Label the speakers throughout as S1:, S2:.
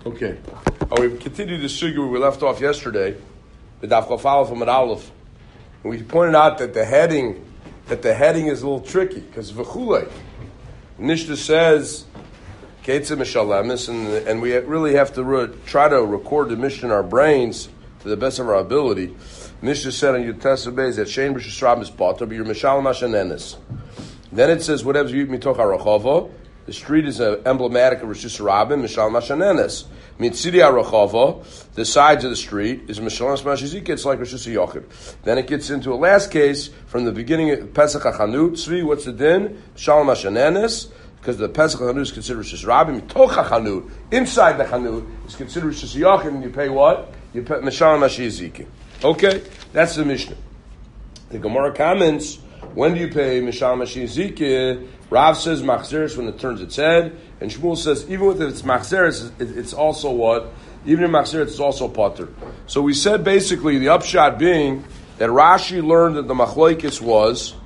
S1: Okay. We continued the sugya where we left off yesterday, the Daf Chaf Aleph and Aleph. And we pointed out that the heading is a little tricky because v'chulei. Mishnah says Ketzim Mishalemis, and we really have to try to record the Mishnah in our brains to the best of our ability. Mishnah said on Yutesa Beis that Shein Rishus Rab is potter, but you're Mishal Mashanenis. Then it says whatever you eat mitoch harachava. The street is emblematic of Rishus Rabim, Mishal Mashanenis. Mitzidi harachava, the sides of the street is Mishal Mashizika. It's like Rishus Yochid. Then it gets into a last case from the beginning of Pesach HaChanut. Tzvi, what's the din? Mishal Mashanenis. Because the Pesach HaChanut is considered Rishus Rabim. Mitoch HaChanut, inside the Chanut, is considered Rishus Yochid, and you pay what? You pay Mishal Mashizika. Okay, that's the Mishnah. The Gemara comments, when do you pay Mishal Mashizika? Rav says Machzeres when it turns its head, and Shmuel says even if it's Machzeres, it's also what? Even in Machzeres, it's also Potter. So we said basically the upshot being that Rashi learned that the Machlokes was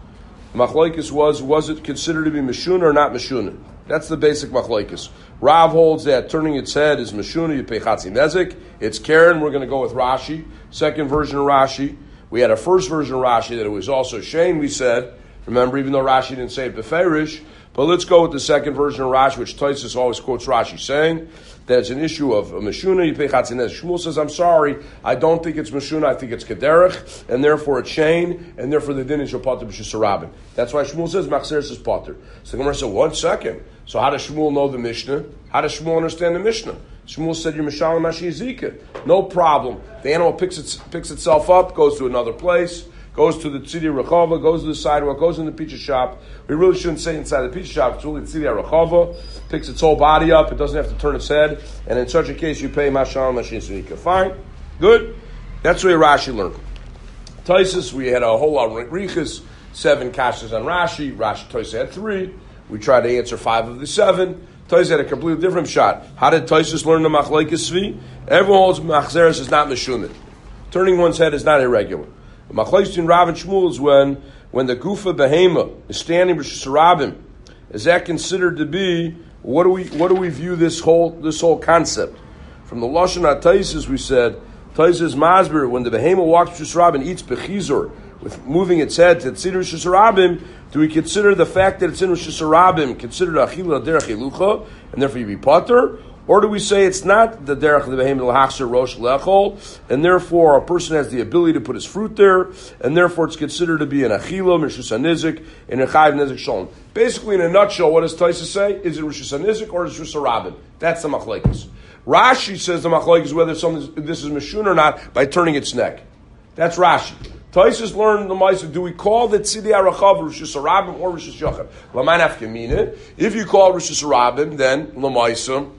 S1: it considered to be Meshuna or not Meshuna? That's the basic Machlokes. Rav holds that turning its head is Meshuna, you pay Chatzi Nezik. It's Karen, we're going to go with Rashi. Second version of Rashi. We had a first version of Rashi that it was also Shane, we said. Remember, even though Rashi didn't say it beferish, but let's go with the second version of Rashi, which Tosfos always quotes Rashi saying that it's an issue of Meshuna, you pay Chatzinez. Shmuel says, I'm sorry, I don't think it's Meshuna, I think it's Kederich, and therefore it's Shane, and therefore the din is Potter b'Shus Rabim. That's why Shmuel says Machzeres is Potter. So the Gemara said, 1 second. So how does Shmuel know the Mishnah? How does Shmuel understand the Mishnah? Shmuel said, you're Mishal Mashizika. No problem. The animal picks itself up, goes to another place, goes to the Tzidi Rechava, goes to the sidewalk, goes in the pizza shop. We really shouldn't say inside the pizza shop. It's really Tzidi Rechava. Picks its whole body up. It doesn't have to turn its head. And in such a case, you pay Mashal Mashizika. Fine. Good. That's the way Rashi learned. Tosfos, we had a whole lot of Riches, 7 kashas on Rashi. Tosfos had 3. We tried to answer 5 of the 7. Tosfos had a completely different shot. How did Tosfos learn the Machlokes Tzvi? Everyone holds Machzeres is not Meshunah. Turning one's head is not irregular. The Machlokes in Rav and Shmuel is when the Gufa Behema is standing Rishus Rabim. Is that considered to be, what do we view this whole concept? From the Lashon HaTosfos we said, Tosfos Masber, when the Behema walks Rishus Rabim, eats Bechizor, with moving its head to Tzidur Rishus Rabim, do we consider the fact that it's in Rishus Rabim considered Achila Derech Elucha, and therefore you be Potter? Or do we say it's not the Derech of the Behem L'Hachser Rosh Lechol, and therefore a person has the ability to put his fruit there, and therefore it's considered to be an Achila, Rishus HaNizik, and a Chayiv Nizik Shalom. Basically, in a nutshell, what does Tosfos say? Is it Rishus HaNizik or is it Rishus Rabim? That's the Machlokes. Rashi says the Machlokes is whether this is Meshun or not by turning its neck. That's Rashi. Tosfos learned the Maisa. Do we call the Tzidi Arachav Rishus Rabim or Rishus Yochid? L'man Afkamina. If you call Rishus Rabim, then L'maisa,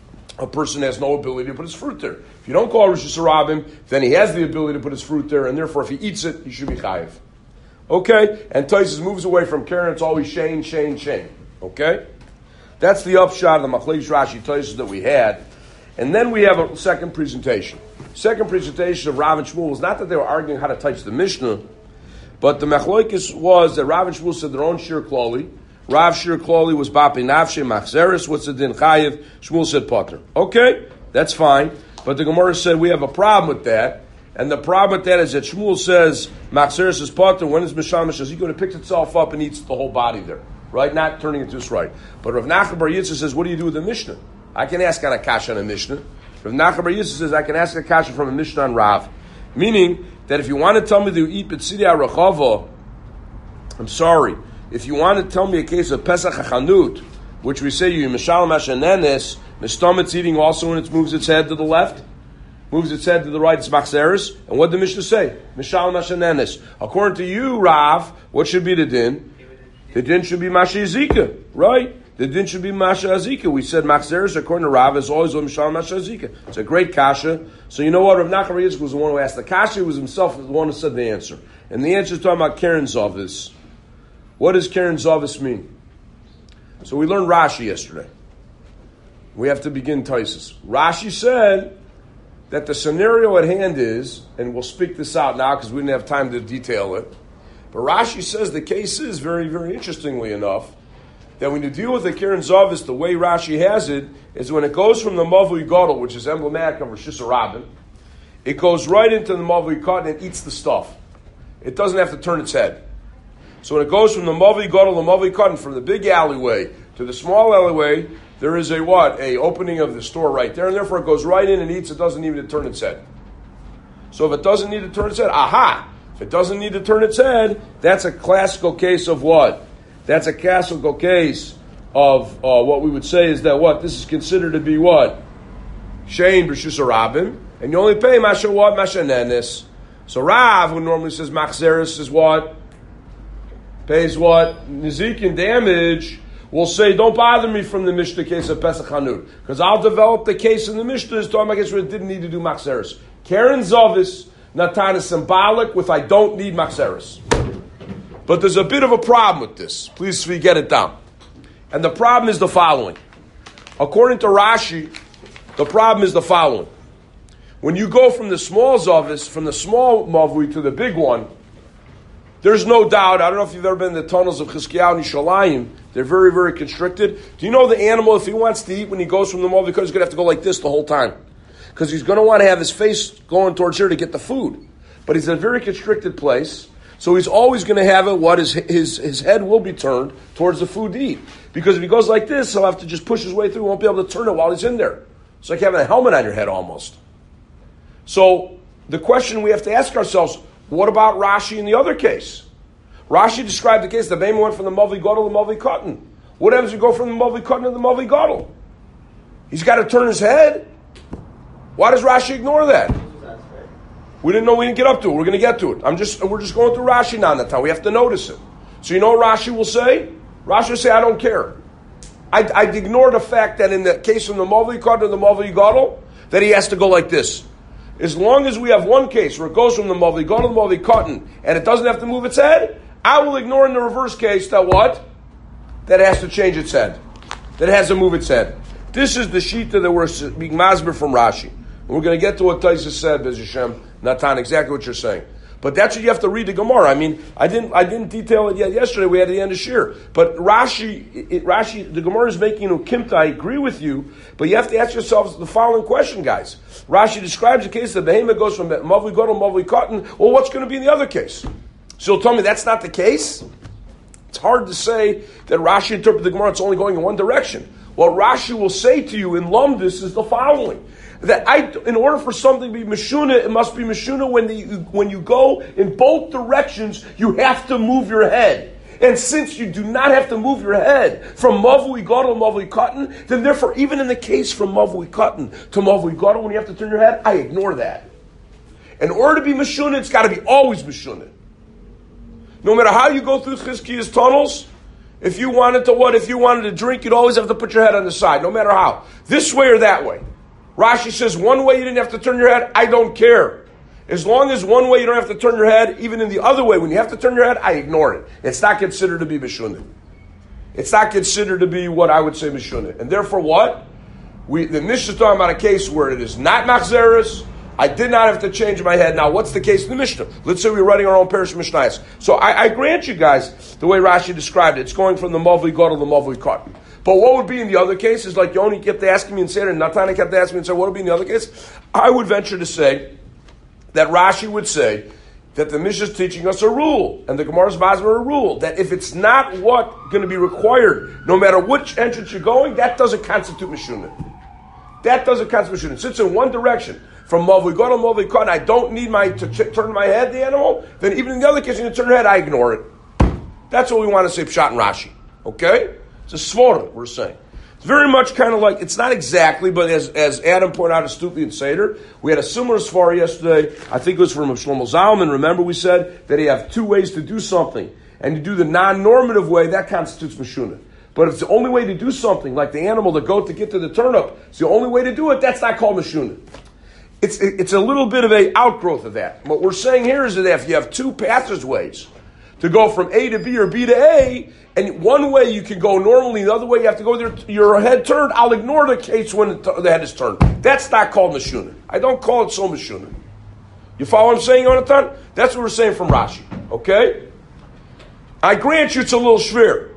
S1: a person has no ability to put his fruit there. If you don't call Rishus Rabim, then he has the ability to put his fruit there, and therefore if he eats it, he should be chayiv. Okay? And Tosfos moves away from Karen, it's always Shane. Okay? That's the upshot of the Machlokes Rashi Tosfos that we had. And then we have a second presentation. Second presentation of Rav and Shmuel was not that they were arguing how to touch the Mishnah, but the Machlokes was that Rav and Shmuel said their own Shir Klali. Rav Shir Klali was Bapi Nafshe Machzeres. What's the din Chayiv? Shmuel said Potter. Okay, that's fine. But the Gemara said we have a problem with that. And the problem with that is that Shmuel says Machzeres is Potter. When is Mishal Mashaziko? It picks itself up and eats the whole body there. Right? Not turning it to its right. But Rav Nachman Bar Yitzchak says, what do you do with the Mishnah? I can ask on a kasha on a Mishnah. Rav Nachman Bar Yitzchak says, I can ask a kasha from a Mishnah on Rav. Meaning that if you want to tell me to eat B'tzidi HaRechava, I'm sorry. If you want to tell me a case of Pesach HaChanut, which we say you Mishal Mashanenes, Mistomet's eating also when it moves its head to the left, moves its head to the right, it's Machzeres. And what did the Mishnah say? Mishal Mashanenes. According to you, Rav, what should be the din? The din should be Mashizika, right? The din should be Masha Azika. We said Machzeres, according to Rav, is always Mishal Masha Azika. It's a great kasha. So you know what? Rav Nachman Bar Yitzchak was the one who asked the kasha. He was himself the one who said the answer. And the answer is talking about Karen Zavis. What does Karen Zavis mean? So we learned Rashi yesterday. We have to begin Tosfos. Rashi said that the scenario at hand is, and we'll speak this out now because we didn't have time to detail it, but Rashi says the case is, very, very interestingly enough, that when you deal with the Keren Zavis, the way Rashi has it, is when it goes from the Mavui Gadol, which is emblematic of Rosh Hashanah, it goes right into the Mavui Cotton and eats the stuff. It doesn't have to turn its head. So when it goes from the Mavui Gadol, the Mavui Cotton, from the big alleyway to the small alleyway, there is a what? A opening of the store right there, and therefore it goes right in and eats. It doesn't need to turn its head. So if it doesn't need to turn its head, aha! If it doesn't need to turn its head, that's a classical case of what? That's a classical case of what we would say is that what? This is considered to be what? Shein b'shus harabim, and you only pay masha what? Masha nenes. So Rav, who normally says machzeres, is what? Pays what? Nizikin damage, will say, don't bother me from the Mishnah case of Pesach Hanut, because I'll develop the case in the Mishnah as talking about case where it didn't need to do machzeres. Keren Zavis, Natan is symbolic with I don't need machzeres. But there's a bit of a problem with this. Please get it down. And the problem is the following. According to Rashi, the problem is the following. When you go from the small Zavis, from the small Mavui to the big one, there's no doubt, I don't know if you've ever been in the tunnels of Chizkiyahu and Yishalayim, they're very, very constricted. Do you know the animal, if he wants to eat when he goes from the Mavui, because he's going to have to go like this the whole time? Because he's going to want to have his face going towards here to get the food. But he's in a very constricted place, so he's always going to have it, what is his head will be turned towards the food to eat. Because if he goes like this, he'll have to just push his way through, he won't be able to turn it while he's in there. It's like having a helmet on your head almost. So the question we have to ask ourselves, what about Rashi in the other case? Rashi described the case, the Behemah went from the Mavui Gadol to the Mavui Cotton. What happens if you go from the Mavui Cotton to the Mavui Gadol? He's got to turn his head. Why does Rashi ignore that? We didn't know we didn't get up to it. We're going to get to it. We're just going through Rashi now in that time. We have to notice it. So you know what Rashi will say? Rashi will say, I don't care. I'd ignore the fact that in the case from the Mavui Cotton to the Mavui Gadol, that he has to go like this. As long as we have one case where it goes from the Mavui Gadol to the Mavui Cotton and it doesn't have to move its head, I will ignore in the reverse case that what? That it has to change its head. That it has to move its head. This is the shita that we're being masber from Rashi. And we're going to get to what Taisa said, Bez Hashem, Natan, exactly what you're saying. But that's what you have to read the Gemara. I mean, I didn't detail it yet yesterday. We had the end of Shir. But Rashi, the Gemara is making ukimta. I agree with you, but you have to ask yourselves the following question, guys. Rashi describes the case that Behemah goes from Mavui Gadol to Mavui Cotton. Well, what's going to be in the other case? So you'll tell me that's not the case? It's hard to say that Rashi interprets the Gemara, it's only going in one direction. What Rashi will say to you in Lumdis is the following. That in order for something to be Meshuna, it must be Meshuna when you go in both directions, you have to move your head. And since you do not have to move your head from Mavui Gadol to Mavui Cotton, then therefore, even in the case from Mavui Cotton to Mavui Gadol, when you have to turn your head, I ignore that. In order to be Meshuna, it's got to be always Meshuna. No matter how you go through Chizkiya's tunnels, if you wanted to drink, you'd always have to put your head on the side, no matter how. This way or that way. Rashi says one way you didn't have to turn your head, I don't care. As long as one way you don't have to turn your head, even in the other way, when you have to turn your head, I ignore it. It's not considered to be Meshuna. It's not considered to be what I would say Meshuna. And therefore what? The Mishnah is talking about a case where it is not Machzeres. I did not have to change my head. Now, what's the case in the Mishnah? Let's say we're writing our own Parish Mishnayos. So I grant you guys the way Rashi described it. It's going from the Mavui Gadol to the Mavui Cotton. But what would be in the other case? Is like Yoni kept asking me and said, and Natani kept asking me and said, what would be in the other case? I would venture to say that Rashi would say that the Mishnah is teaching us a rule, and the Gemara's Masber a rule, that if it's not going to be required, no matter which entrance you're going, that doesn't constitute Meshuna. That doesn't constitute Meshuna. Since in one direction, from Mavui Gadol to Mavui Cotton, I don't need to turn my head, the animal, then even in the other case, when you turn your head, I ignore it. That's what we want to say, Pshat and Rashi. Okay? It's a svara, we're saying. It's very much kind of like, it's not exactly, but as Adam pointed out astutely in Seder, we had a similar svara yesterday. I think it was from Shlomo Zalman. Remember we said that you have two ways to do something. And you do the non-normative way, that constitutes Meshuna. But if it's the only way to do something, like the animal, the goat to get to the turnip, it's the only way to do it, that's not called Meshuna. It's a little bit of an outgrowth of that. What we're saying here is that if you have two passageways to go from A to B or B to A, and one way you can go normally, the other way you have to go there, your head turned, I'll ignore the case when the head is turned. That's not called Meshuna. I don't call it so Meshuna. You follow what I'm saying, Yonatan? That's what we're saying from Rashi. Okay? I grant you it's a little shver.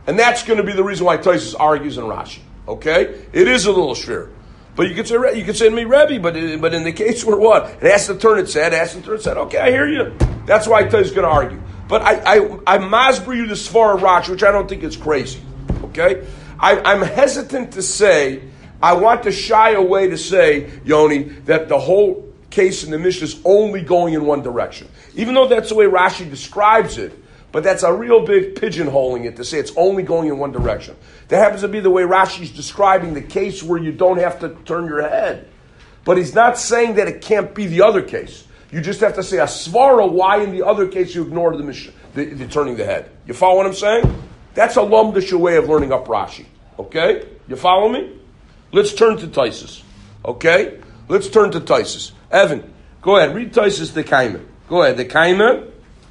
S1: And that's going to be the reason why Tosfos argues in Rashi. Okay? It is a little shver. But you could say to me, Rebbe, but in the case where what? It has to turn its head, okay, I hear you. That's why Tosfos is going to argue. But I masber you the Svar of Rashi, which I don't think is crazy. Okay? I'm hesitant to say, I want to shy away to say, Yoni, that the whole case in the Mishnah is only going in one direction. Even though that's the way Rashi describes it, but that's a real big pigeonholing it to say it's only going in one direction. That happens to be the way Rashi's describing the case where you don't have to turn your head. But he's not saying that it can't be the other case. You just have to say a svara why in the other case you ignore the turning the head. You follow what I'm saying? That's a lumdish way of learning up Rashi. Okay? You follow me? Let's turn to Tosfos. Okay? Let's turn to Tosfos. Evan, go ahead. Read Tosfos the Kaima. Go ahead. The Kaima.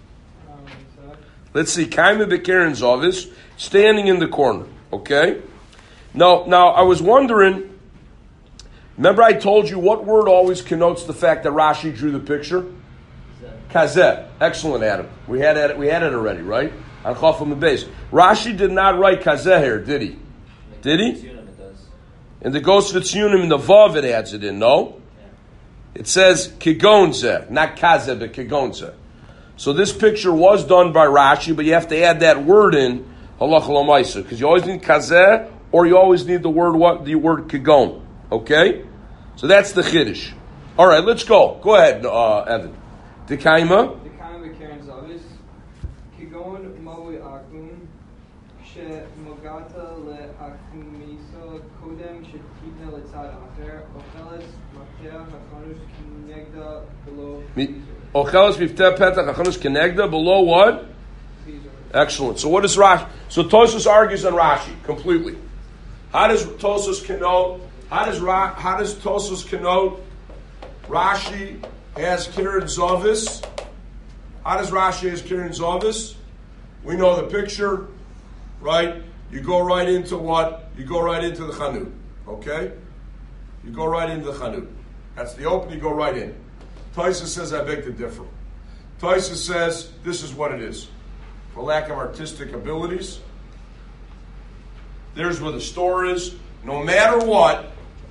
S1: Let's see. Kaima Bekeren Zovis, standing in the corner. Okay? Now, I was wondering, remember I told you what word always connotes the fact that Rashi drew the picture? Kazeh. Excellent, Adam. We had it already, right? On Chafam the base. Rashi did not write Kazeh here, did he? Did he? In the Ghost Vitzionim, in the Vav, it adds it in, no? It says Kigonzeh, not Kazeh, but Kigonzeh. So this picture was done by Rashi, but you have to add that word in, halacha l'maisa, because you always need Kazeh, or you always need the word what? The word Kigon. Okay? So that's the Chiddush. All right, let's go. Go ahead, Evan. Dekaima.
S2: Dekaima Bekeren Zovis, Kigon Maui Akum, She Mogata le'akumisa kodem shetivna letzad acher, Ocheles Mafteach HaChanush Kinegda below.
S1: Ocheles Mifteh Petach HaChanush Kinegda below what? Excellent. So what is Rashi? So Tosfos argues on Rashi completely. How does Tosfos connote? How does Tosfos connote Rashi as Keren Zovis? How does Rashi as Keren Zovis? We know the picture, right? You go right into what? You go right into the Chanut. Okay? You go right into the Chanut. That's the open, you go right in. Tosfos says, I beg to differ. Tosfos says, this is what it is. For lack of artistic abilities, there's where the store is. No matter what,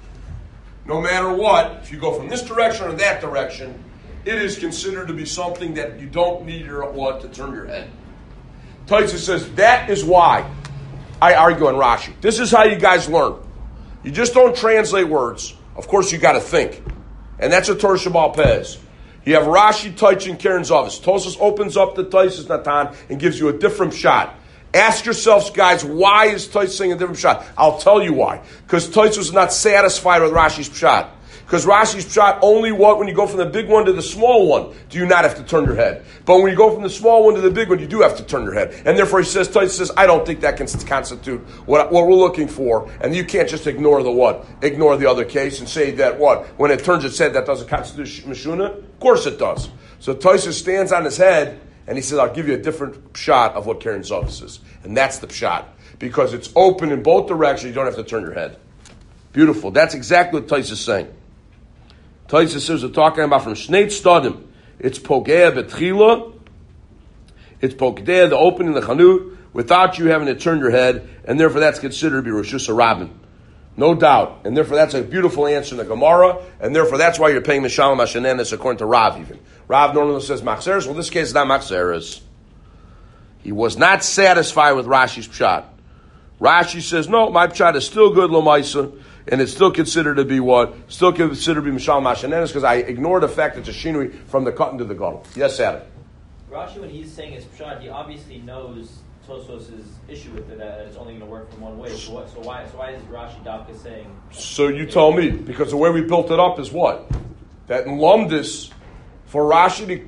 S1: if you go from this direction or that direction, it is considered to be something that you don't need your what to turn your head. Tosfos says, that is why I argue on Rashi. This is how you guys learn. You just don't translate words. Of course, you got to think. And that's a Torah Shabbal Pez. You have Rashi touching Keren Zovis. Tosfos opens up the Tosfos Natan and gives you a different shot. Ask yourselves, guys, why is Tosfos saying a different shot? I'll tell you why. Because Tosfos is not satisfied with Rashi's shot. Because Rashi's shot only what? When you go from the big one to the small one, do you not have to turn your head? But when you go from the small one to the big one, you do have to turn your head. And therefore Tosfos says, I don't think that can constitute what we're looking for. And you can't just ignore the what? Ignore the other case and say that what? When it turns its head, that doesn't constitute Mishuna? Of course it does. So Tosfos stands on his head and he says, I'll give you a different shot of what Keren Zovis is. And that's the shot. Because it's open in both directions, you don't have to turn your head. Beautiful. That's exactly what Tosfos is saying. Tosfos says we're talking about from Shnei Stadim. It's Pogea Betchila. It's Pogea, the opening, the Chanut, without you having to turn your head, and therefore that's considered to be Rosh Hashanah. No doubt. And therefore that's a beautiful answer in the Gemara, and therefore that's why you're paying Mishalom Hashanenes according to Rav even. Rav normally says Machzeres. Well, this case is not Machzeres. He was not satisfied with Rashi's Pshat. Rashi says, no, my Pshat is still good, Lomaisa. And it's still considered to be what? Still considered to be Mishal Mashanenes because I ignore the fact that it's a shinui from the cotton to the gadol. Yes, Adam.
S3: Rashi, when he's saying his pshat, he obviously knows Tosfos' issue with it, that it's only going to work from one way. So why is Rashi Dafka saying? So
S1: you tell me, because the way we built it up is what? That in Lumdis, for Rashi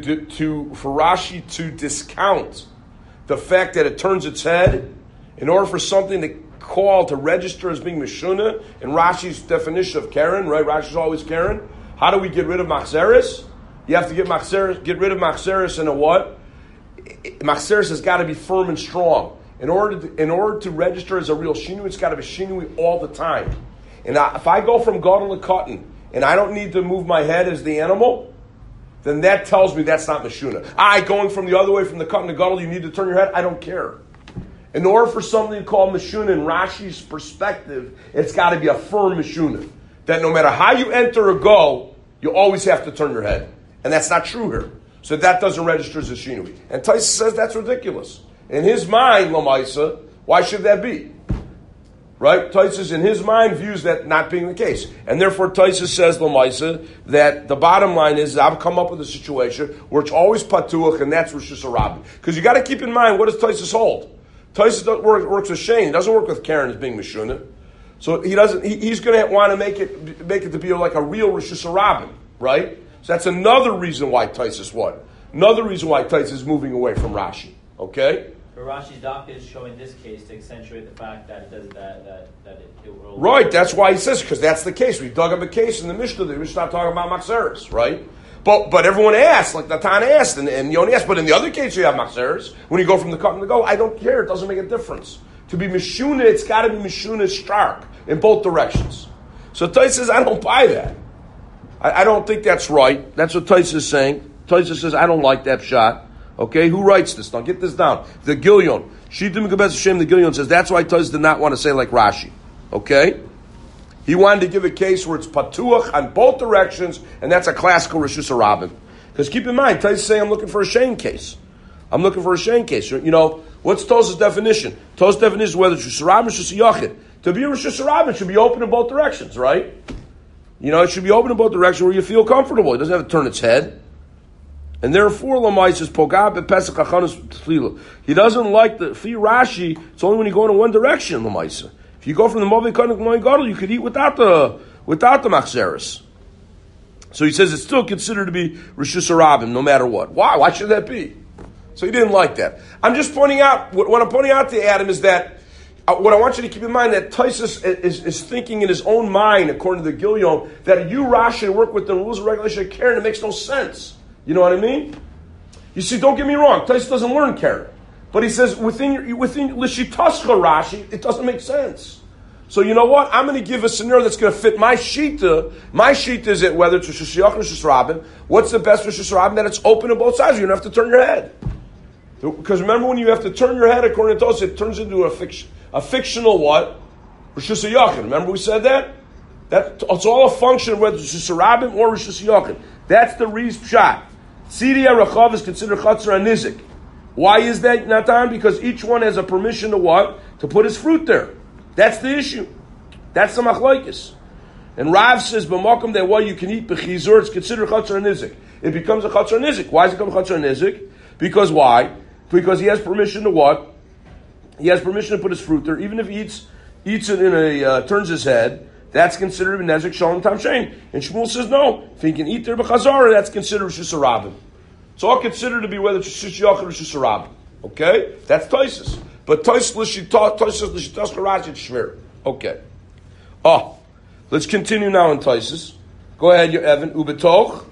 S1: to discount the fact that it turns its head, in order for something to register as being Mishuna, in Rashi's definition of Keren, right? Rashi's always Keren. How do we get rid of Machzeres? You have to get rid of Machzeres in a what? Machzeres has got to be firm and strong. In order to register as a real Shinui, it's got to be Shinui all the time. And if I go from Gadol to Cotton, and I don't need to move my head as the animal, then that tells me that's not Mishuna. Going from the other way, from the Cotton to Gadol, you need to turn your head? I don't care. In order for something to call Mishuna in Rashi's perspective, it's got to be a firm Mishuna. That no matter how you enter or go, you always have to turn your head. And that's not true here. So that doesn't register as a Shinui. And Taisa says that's ridiculous. In his mind, Lamaisa, why should that be? Right? Taisa in his mind views that not being the case. And therefore Taisa says, Lamaisa, that the bottom line is I've come up with a situation where it's always Patuach and that's Rosh Hashanah. Because you got to keep in mind, what does Taisa hold? Taisa works with Shane. He doesn't work with Karen as being Mishuna. So he doesn't. He's going to want to make it to be like a real Rosh Hashanah, right? So that's another reason why Taisa is what? Another reason why Taisa is moving away from Rashi. Okay.
S3: But Rashi's doctor is showing this case to accentuate the fact that it does it will.
S1: Right. That's why he says because that's the case. We dug up a case in the Mishnah. The Mishnah talking about Maxeris, right? But everyone asked, like Natan asked, and Yoni asked. But in the other case, you have Maxeris. When you go from the cut and the go, I don't care. It doesn't make a difference. To be Mishuna, it's got to be Mishuna stark in both directions. So Taisa says, I don't buy that. I don't think that's right. That's what Taisa is saying. Taisa says, I don't like that shot. Okay, who writes this? Now get this down. The Gilyon. Shita Mikabez Hashem, the Gilyon says, that's why Taisa did not want to say like Rashi. Okay? He wanted to give a case where it's Patuach on both directions, and that's a classical Rishus Harabim. Because keep in mind, Taisa is saying, I'm looking for a Shane case. I'm looking for a Shane case. You know, what's Tosa's definition? Tosa's definition is whether it's Rishus Harabim or Rishus Yachid. To be a Rishus Harabim, it should be open in both directions, right? You know, it should be open in both directions where you feel comfortable. It doesn't have to turn its head. And therefore, Lamai says, Pogab and Pesach Achanus Tfilu. He doesn't like the Fi Rashi, it's only when you go in one direction, Lamai says. If you go from the Movi Konik Moin Gadol, you could eat without the Machzeris. So he says it's still considered to be Rishus Harabim, no matter what. Why? Why should that be? So he didn't like that. I'm just pointing out, what I'm pointing out to Adam is that, what I want you to keep in mind that Taisus is thinking in his own mind, according to the Gilyon, that you, Rashi, work with the rules and regulations of Karen. It makes no sense. You know what I mean? You see, don't get me wrong. Taisus doesn't learn Karen. But he says, within Lishitascha Rashi, it doesn't make sense. So you know what? I'm going to give a scenario that's going to fit my Shita. My Shita is it, whether it's Rosh Hashanah or Rosh Hashanah. What's the best Rosh Hashanah? That it's open on both sides. You don't have to turn your head. Because remember, when you have to turn your head, according to Tosfos, it turns into a fictional what? Rosh Hashanah. Remember we said that? It's all a function of whether it's Rosh Hashanah or Rosh Hashanah. That's the Riz Pshat. Tzidi HaRachav is considered Chatzar and Nizik. Why is that, Natan? Because each one has a permission to what? To put his fruit there. That's the issue. That's the machlokes. And Rav says, b'makom that what you can eat b'chizur, it's considered Chatzar and Nizik. It becomes a Chatzar and Nizik. Why does it become Chatzar and Nizik? Because why? Because he has permission to what? He has permission to put his fruit there, even if he eats it in turns his head. That's considered a nezik shalom tam shein. And Shmuel says no. If he can eat there b'chazara, that's considered Rishus Harabim. It's all considered to be whether it's Rishus Yachid or Rishus Harabim. Okay, that's Taisus. But Taisus l'shitas Rashi it's shver. Okay. Let's continue now in Taisus. Go ahead, you Evan. Ubetoch.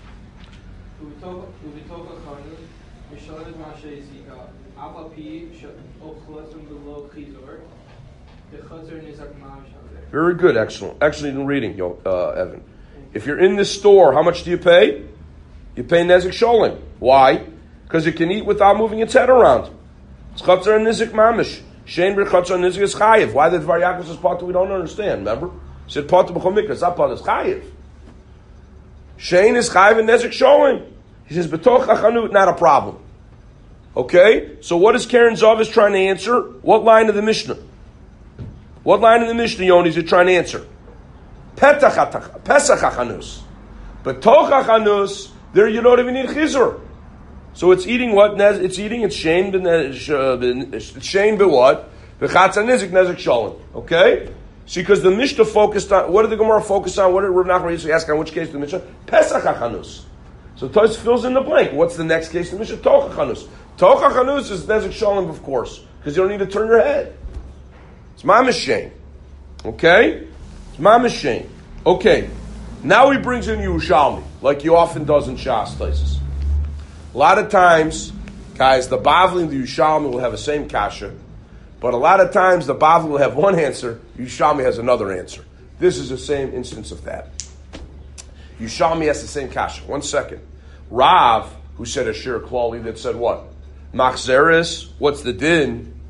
S1: Very good, excellent in reading, Evan. If you're in this store, how much do you pay? You pay nezik sholim. Why? Because it can eat without moving its head around. It's chatzar and nizik mamish. Shein ber chatzar and nizik is chayiv. Why the Dvar Yaakov says part we don't understand? Remember, he said part b'chol mikra. It's not part. It's chayiv. Shein is chayiv and nezik sholim. He says betoch hachanut, not a problem. Okay, so what is Karen Zavis trying to answer? What line of the Mishnah? What line of the Mishnah, Yoni, is it trying to answer? Pesach hachanus. But toch hachanus, there you don't even need chizur. So it's eating what? It's shein be what? B'chatz nizik nezik shalom. Okay? See, because the Mishnah focused on, what did the Gemara focus on? What did Rav Nachman ask on which case the Mishnah? Pesach hachanus. So Tos fills in the blank. What's the next case? The Mishnah toch hachanus. Toch hachanus is nezik shalom, of course, because you don't need to turn your head. It's mamish shein. Okay? It's mamish shein. Okay. Now he brings in Yerushalmi, like he often does in Shas places. A lot of times, guys, the Bavli and the Yerushalmi will have the same kasha, but a lot of times the Bavli will have one answer, Yerushalmi has another answer. This is the same instance of that. Yerushalmi has the same kasha. 1 second. Rav, who said a shir klali that said what? Machzeris, what's the din?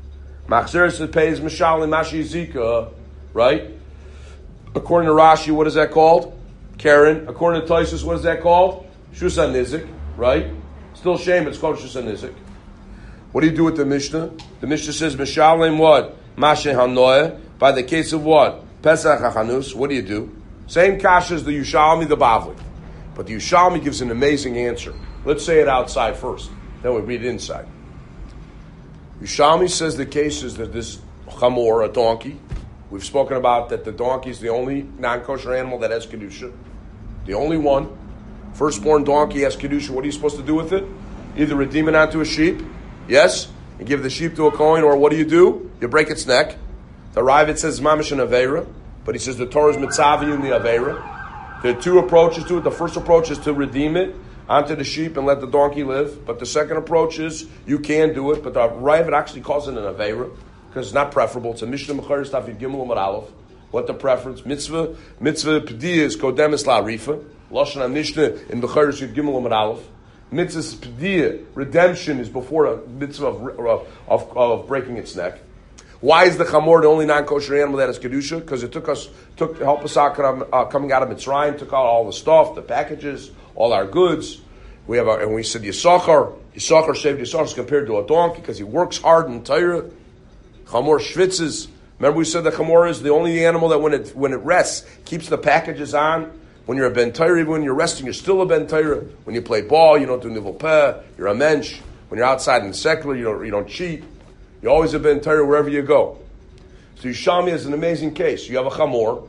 S1: Machzeres pays Mishalim Mashi Zika, right? According to Rashi, what is that called? Karen. According to Taisus, what is that called? Shusa Nizik, right? Still shame, it's called Shusa Nizik. What do you do with the Mishnah? The Mishnah says Mishalim what? Mashe Hanoeh. By the case of what? Pesach HaChanus. What do you do? Same kasha as the Yushalmi, the Bavli. But the Yushalmi gives an amazing answer. Let's say it outside first. Then we read it inside. Yushalmi says the case is that this chamor, a donkey, we've spoken about that the donkey is the only non-kosher animal that has kedusha. The only one. Firstborn donkey has kedusha. What are you supposed to do with it? Either redeem it onto a sheep, yes, and give the sheep to a kohen, or what do? You break its neck. The Ravid says mamish and aveira, but he says the Torah is mitzavi in the aveira. There are two approaches to it. The first approach is to redeem it onto the sheep and let the donkey live. But the second approach is you can do it, but the Ravid actually calls it an aveira because it's not preferable. It's a Mishnah Mecharis Tafid Gimel Amar Aleph. What the preference? Mitzvah P'diyah is kodemis la'arifa. Lashon HaMishnah in Mecharis Yud Gimel Amar Aleph. Mitzvah P'diyah, redemption, is before a mitzvah of breaking its neck. Why is the chamor the only non-kosher animal that has kedusha? Because it took to help us out coming out of Mitzrayim, took out all the stuff, the packages, all our goods. And we said Yisachar saved Yisachar compared to a donkey because he works hard in Torah. Chamor schwitzes. Remember we said the chamor is the only animal that when it rests keeps the packages on. When you're a ben Torah, even when you're resting, you're still a ben Torah. When you play ball, you don't do nivel peh. You're a mensch. When you're outside in the secular, you don't cheat. You always have been Torah wherever you go. So Yushalmi is an amazing case. You have a chamor,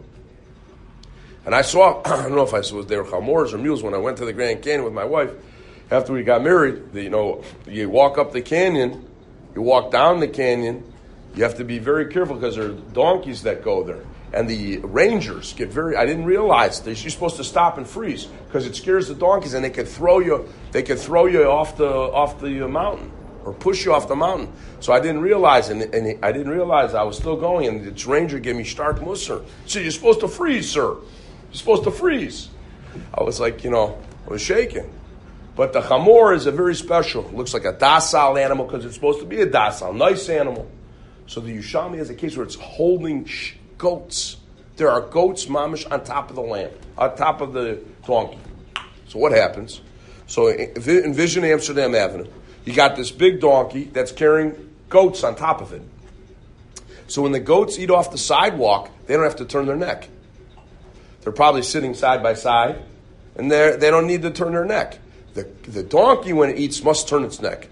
S1: and I saw, I don't know if they were chamors or mules when I went to the Grand Canyon with my wife after we got married. You walk up the canyon, you walk down the canyon, you have to be very careful because there are donkeys that go there. And the rangers get I didn't realize that you're supposed to stop and freeze because it scares the donkeys and they could throw you off the mountain. Or push you off the mountain. So I didn't realize, and I didn't realize I was still going, and this ranger gave me stark musar. He said, "You're supposed to freeze, sir. You're supposed to freeze." I was like, I was shaking. But the chamor is a very special. It looks like a docile animal because it's supposed to be a docile, nice animal. So the Yushalmi has a case where it's holding goats. There are goats, mamish, on top of the lamb, on top of the donkey. So what happens? So envision Amsterdam Avenue. You got this big donkey that's carrying goats on top of it. So when the goats eat off the sidewalk, they don't have to turn their neck. They're probably sitting side by side, and they don't need to turn their neck. The donkey, when it eats, must turn its neck.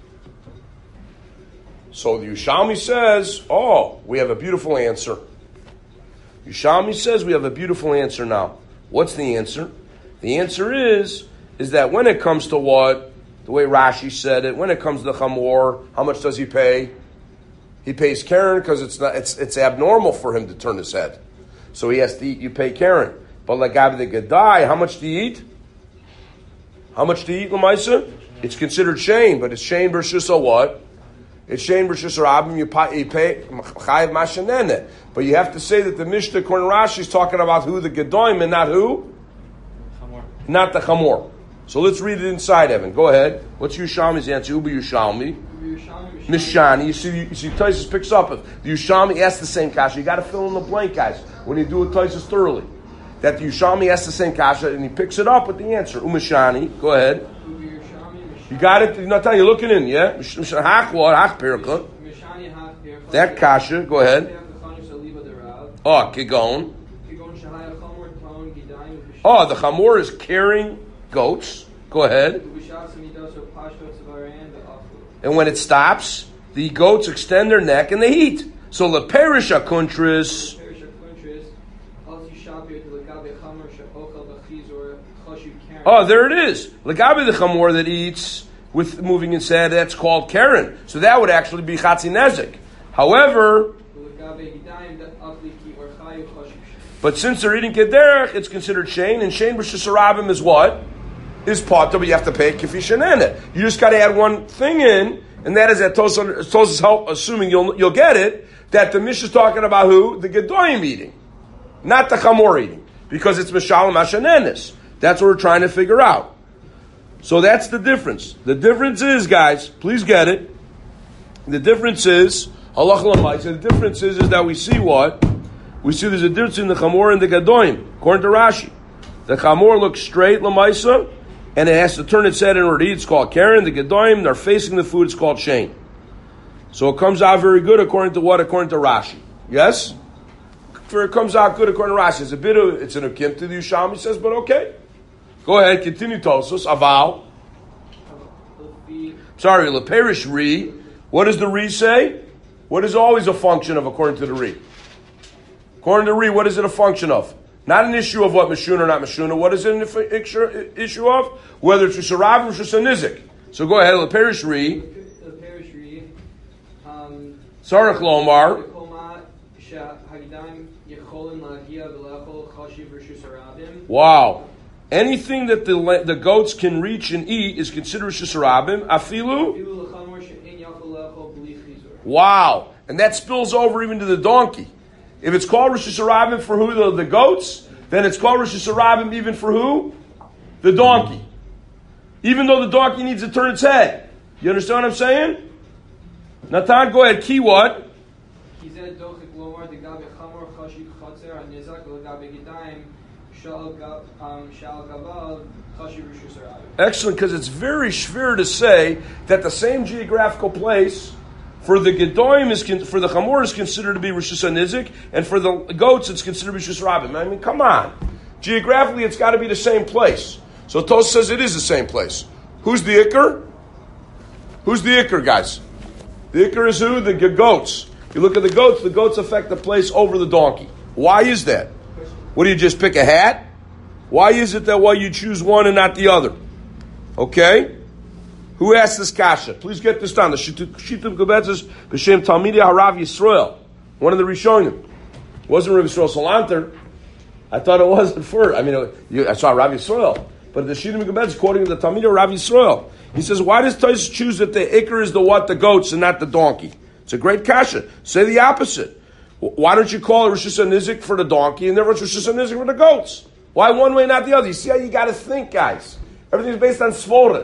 S1: So the Yushalmi says, we have a beautiful answer. Yushalmi says we have a beautiful answer now. What's the answer? The answer is that when it comes to what? The way Rashi said it, when it comes to the chamor, how much does he pay? He pays Karen because it's abnormal for him to turn his head. So he has to eat, you pay Karen. But like Gabi the Gadai, how much do you eat? How much do you eat, Lamaisa? It's considered shame, but it's shame versus a what? It's shame versus a rabim, you pay chayiv mashanene. But you have to say that the Mishnah, according to Rashi, is talking about who? The Gedoim, and not who? Chamor. Not the chamor. So let's read it inside, Evan. Go ahead. What's Yushalmi's answer? Ubi Yushalmi. Mishani. You see, Taisus picks up. The Yushalmi asks the same kasha. You got to fill in the blank, guys, when you do it Taisus thoroughly. That the Yushalmi asks the same kasha, and he picks it up with the answer. Umishani. Go ahead. You got it? You're looking in, yeah? That kasha. Go ahead. Kigon. The chamor is carrying goats. Go ahead. And when it stops, the goats extend their neck and they eat. So the perisha kuntris. There it is. Legabi the chamor that eats with moving its head, that's called Karen. So that would actually be chatzi nezik. However, but since they're eating kederach, it's considered shane, and shane b'shus harabim is what? Is potter, but you have to pay kifi shenene. You just got to add one thing in, and that is that Tosas help, assuming you'll get it, that the Mishnah is talking about who? The Gedoyim eating, not the Chamor eating, because it's Mishalim Hashanenis. That's what we're trying to figure out. So that's the difference. The difference is, guys, please get it. The difference is Halacha l'maisa. The difference is that we see what? We see there's a difference in the chamor and the gadoim. According to Rashi, the chamor looks straight l'maisa, and it has to turn its head in order to eat. It's called karen. The gadoim, they're facing the food. It's called shein. So it comes out very good according to what? According to Rashi. Yes? It comes out good according to Rashi. It's an akim to the Yusham, he says, but okay. Go ahead, continue Tosos. Aval. Sorry, leperish re. What does the re say? What is always a function of according to the re? According to re, what is it a function of? Not an issue of what Meshuna or not Meshuna. What is it an issue of? Whether it's Shusarav or Shusanizik. So go ahead, leperish re. Sarach Lomar. Wow. Anything that the goats can reach and eat is considered Rishus Harabim. Afilu. Wow. And that spills over even to the donkey. If it's called Rishus Harabim for who? The goats, then it's called Rishus Harabim even for who? The donkey. Even though the donkey needs to turn its head. You understand what I'm saying? Natan, go ahead. Key what? Excellent, because it's very shver to say that the same geographical place for the gedoim for the chamor is considered to be Rishus HaNizik, and for the goats it's considered Rishus Rabim. I mean, come on. Geographically, it's got to be the same place. So Tos says it is the same place. Who's the Iker? Who's the Iker, guys? The Iker is who? The goats. You look at the goats affect the place over the donkey. Why is that? What do you just pick a hat? Why is it that you choose one and not the other? Okay? Who asked this kasha? Please get this down. The Shittim Gebetzes B'Shem Talmidei Harav Yisrael. One of the Rishonim. It wasn't Rav Yisrael Salanter. I thought it was at first. I mean, I saw Rav Yisrael. But the Shittim Gebetzes, quoting the Talmidei Rav Yisrael, he says, why does Tais choose that the Iker is the goats and not the donkey? It's a great kasha. Say the opposite. Why don't you call it Rosh Hashanah for the donkey and therefore Rosh Hashanah for the goats? Why one way, not the other? You see how you got to think, guys. Everything's based on svora.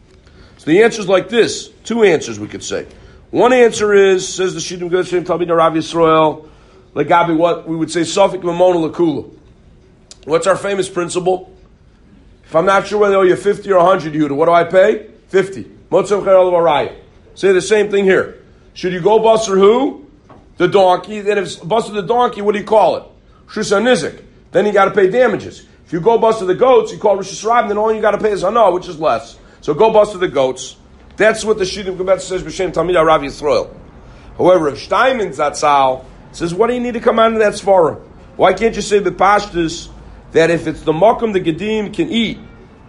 S1: So the answer is like this. Two answers we could say. One answer is, says the Shittim Gebetzes Talmidei Rav Yisrael, Legabi, what we would say, Safik Mamona Lakula. What's our famous principle? If I'm not sure whether I owe you 50 or 100 Yehuda, what do I pay? 50. Motzem Cherel Varaya. Say the same thing here. Should you go buster who? The donkey. Then if it's busted the donkey, what do you call it? Shus HaNizik. Then you got to pay damages. If you go busted the goats, you call Rishus Harabim, then all you got to pay is Hana, which is less. So go busted the goats. That's what the Shittim Gebetzes says, B'Shem Talmidei Rav Yisrael. However, if Steinman Zatzal says, what do you need to come out of that svara? Why can't you say the pashtus that if it's the makom the gedim can eat,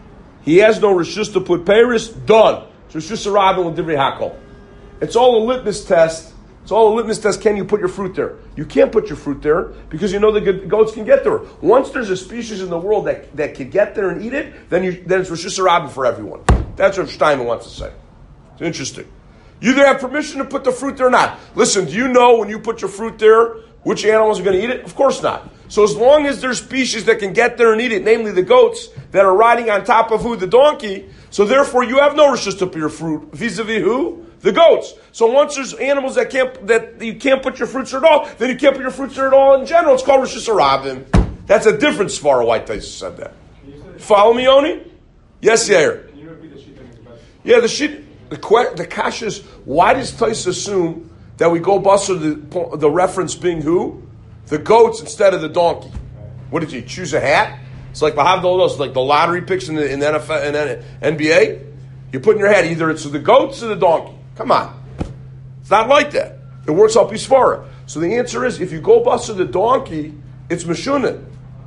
S1: he has no rishus to put peiris, done. So Rishus Harabim with divrei hakol. It's all a litmus test. It's all a litmus test. Can you put your fruit there? You can't put your fruit there because you know the goats can get there. Once there's a species in the world that can get there and eat it, then it's Rishus Harabim for everyone. That's what Steinman wants to say. It's interesting. You either have permission to put the fruit there or not. Listen, do you know when you put your fruit there which animals are going to eat it? Of course not. So as long as there's species that can get there and eat it, namely the goats that are riding on top of who? The donkey. So therefore you have no rishus to put your fruit vis-a-vis who? The goats. So once there's animals that you can't put your fruits there at all, then you can't put your fruits there at all in general. It's called Rishus Harabim. That's a different svara. White Taisa said that. Follow me, Oni? Yes, Yair.
S4: Can you repeat the sheet?
S1: Yeah, the kasha is, why does Taisa assume that we go buster the reference being who? The goats instead of the donkey. What did you choose a hat? It's like like the lottery picks in the NFL and NBA. You put in your hat either it's the goats or the donkey. Come on, it's not like that. It works out pisvara. So the answer is, if you go buster the donkey, it's meshunin.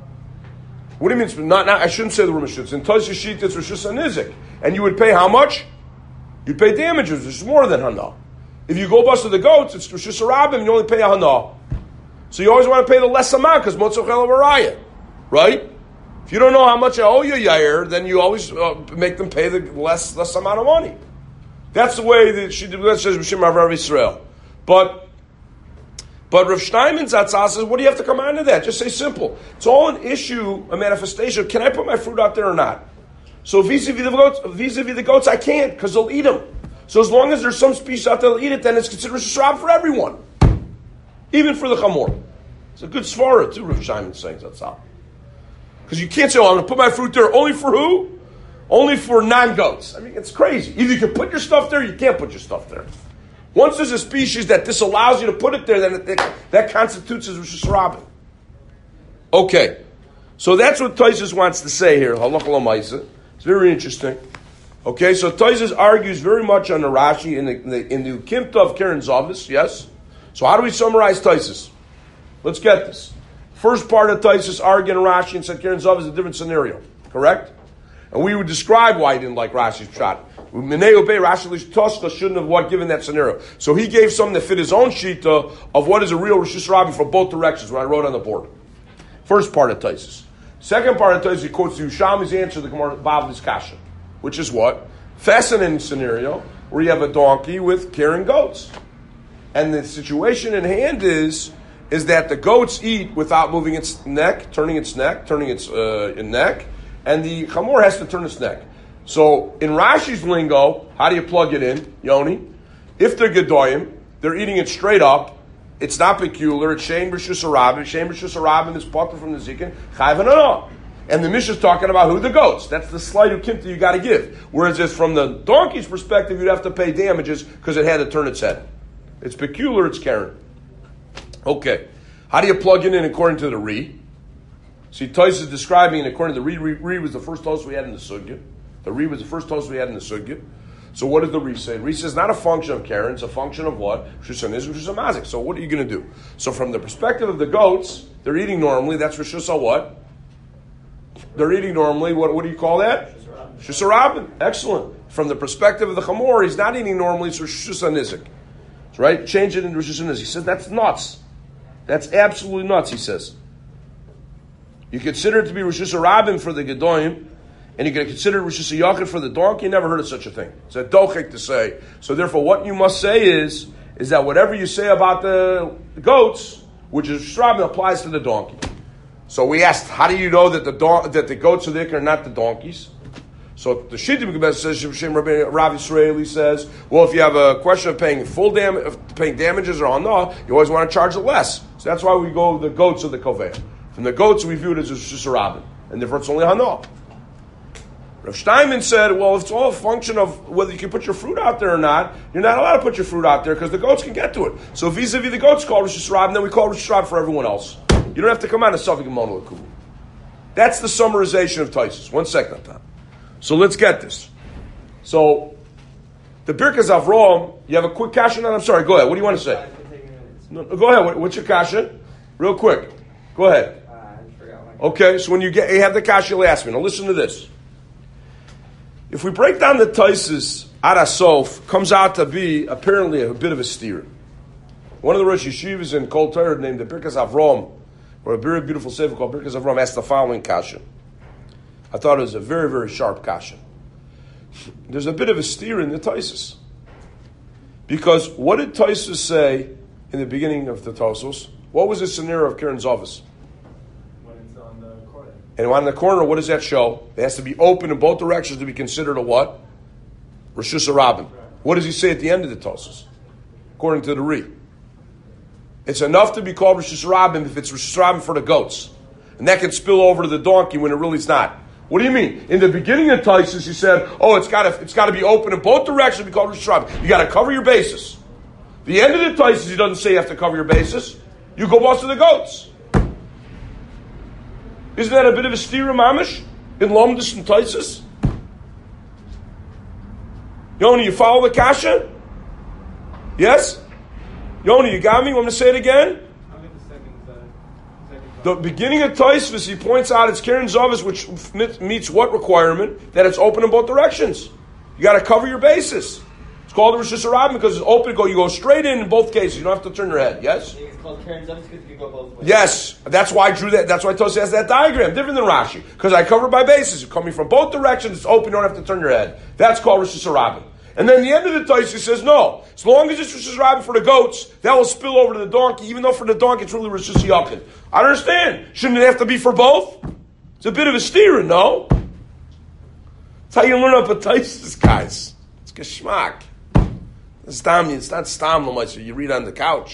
S1: What do you mean? Not I shouldn't say the word meshunin. In Tosh Yeshit, it's Rishus HaNizik, and you would pay how much? You'd pay damages, which is more than hana. If you go buster the goats, it's Rishus Harabim, you only pay a hana. So you always want to pay the less amount because Motzach El Varaya, right? If you don't know how much I owe you, Yair, then you always make them pay the less amount of money. That's the way that she says B'Shem Rav Yisrael. But Rav Steinman Zatzal says, what do you have to come out of that? Just say simple. It's all an issue, a manifestation. Can I put my fruit out there or not? So vis-a-vis the goats, I can't because they'll eat them. So as long as there's some species out there that eat it, then it's considered Rosh Hashanah for everyone. Even for the Chamor. It's a good svara too, Rav Shimon saying that's all. Because you can't say, I'm going to put my fruit there only for who? Only for non-goats. I mean, it's crazy. Either you can put your stuff there, or you can't put your stuff there. Once there's a species that disallows you to put it there, then that constitutes as Rosh Hashanah. Okay. So that's what Tosfos wants to say here. Halacha l'maisa. It's very interesting. Okay, so Tosfos argues very much on the Rashi in the Ukimta of Keren Zavis, yes? So how do we summarize Tosfos? Let's get this. First part of Tosfos arguing Rashi and said Keren Zav is a different scenario, correct? And we would describe why he didn't like Rashi's shot. Rashi Tosfos shouldn't have given that scenario. So he gave something that fit his own shita of what is a real Rosh Hashanah from both directions, what I wrote on the board. First part of Tosfos. Second part of Tosfos, he quotes the Yerushalmi's answer to the Gemara Bavli's Kasha, which is what? Fascinating scenario where you have a donkey with carrying goats. And the situation in hand is that the goats eat without moving its neck, turning its neck, neck, and the chamor has to turn its neck. So in Rashi's lingo, how do you plug it in, Yoni? If they're gedoyim, they're eating it straight up. It's not peculiar. It's shein b'shus harabim. Shein b'shus harabim is potter from the zikin. Chayv hanah. And the Mishnah is talking about who? The goats. That's the slight ukimta you got to give. Whereas if from the donkey's perspective, you'd have to pay damages because it had to turn its head. It's peculiar. It's Karen. Okay. How do you plug it in according to the Ri? See, Tosfos is describing it according to the Ri. Ri was the first Tosfos we had in the Sugya. The Ri was the first Tosfos we had in the Sugya. So what does the Ri say? Ri says not a function of Karen, it's a function of what? Rosh Hashanah is Rosh Hashanah Mazik. So what are you going to do? So from the perspective of the goats, they're eating normally. That's Rosh Hashanah what? They're eating normally. What do you call that? Rosh Hashanah. Excellent. From the perspective of the Chamor, he's not eating normally. It's Rosh Hashanah Nizik. Right? Change it into Rosh Hashanah Nizik. He says that's nuts. That's absolutely nuts, he says. You consider it to be Rosh Hashanah for the Gedoyim, and you can consider Rosh Hashanah for the donkey. You never heard of such a thing. It's a dochek to say. So therefore, what you must say is that whatever you say about the goats, which is Rosh Hashanah, applies to the donkey. So we asked, how do you know that the goats are the ikar and not the donkeys? So the Shittim Gebet says, Rav Yisraeli says, well, if you have a question of paying paying damages or hana, you always want to charge it less. So that's why we go the goats of the koveh. From the goats, we view it as a shusarabin, and therefore it's only hana. Rav Steinman said, well, it's all a function of whether you can put your fruit out there or not. You're not allowed to put your fruit out there because the goats can get to it. So vis-a-vis the goats call Rosh Hashanah, then we call Rosh Hashanah for everyone else. You don't have to come out of Safik and Mono. That's the summarization of Tosfos. 1 second, Tom. So let's get this. So the Birkas Avraham, you have a quick kasha? I'm sorry, go ahead. What do you want to say? No, go ahead. What's your kasha? Real quick. Go ahead. Okay, so when you have the kasha, you'll ask me. Now listen to this. If we break down the Tosfos, Arasof comes out to be apparently a bit of a steer. One of the Rosh Yeshivas in Kol Torah named the Birkas Avraham, or a very beautiful sefer called Birkas Avraham, asked the following kasha. I thought it was a very, very sharp kasha. There's a bit of a steer in the Tosfos. Because what did Tosfos say in the beginning of the Tosfos? What was the scenario of Keren Zavis?
S4: When it's on the corner.
S1: And on the corner, what does that show? It has to be open in both directions to be considered a what? Rosh Hashanah.
S4: Right.
S1: What does he say at the end of the Tosfos? According to the Ri. It's enough to be called Rosh Hashanah if it's Rosh Hashanah for the goats. And that can spill over to the donkey when it really is not. What do you mean? In the beginning of Tosfos, he said, it's got to be open in both directions to be called Rosh Hashanah. You got to cover your bases. The end of the Tosfos, he doesn't say you have to cover your bases. You go bust to the goats. Isn't that a bit of a stira mamish in Lomdus and Tosfos? Yoni, you follow the kasha? Yes? Yoni, you got me? Want me to say it again?
S4: I'm in the second
S1: The beginning of Tosfos, he points out it's Keren Zavis, which meets what requirement? That it's open in both directions. You got to cover your bases. It's called the Rosh Hashanah because it's open. You go straight in both cases. You don't have to turn your head. Yes.
S3: It's called Keren Zavis because you go both ways.
S1: Yes, that's why I drew that. That's why Tosfos has that diagram, different than Rashi, because I cover my bases. You're coming from both directions. It's open. You don't have to turn your head. That's called Rosh Hashanah. And then the end of the Tosfos says no. As long as it's Rosh Hashanah for the goats, that will spill over to the donkey. Even though for the donkey it's really Rosh Hashanah. I understand. Shouldn't it have to be for both? It's a bit of a steering, no? That's how you learn up a Tosfos, guys. It's geschmack. It's not stam l'maisa. You read on the couch.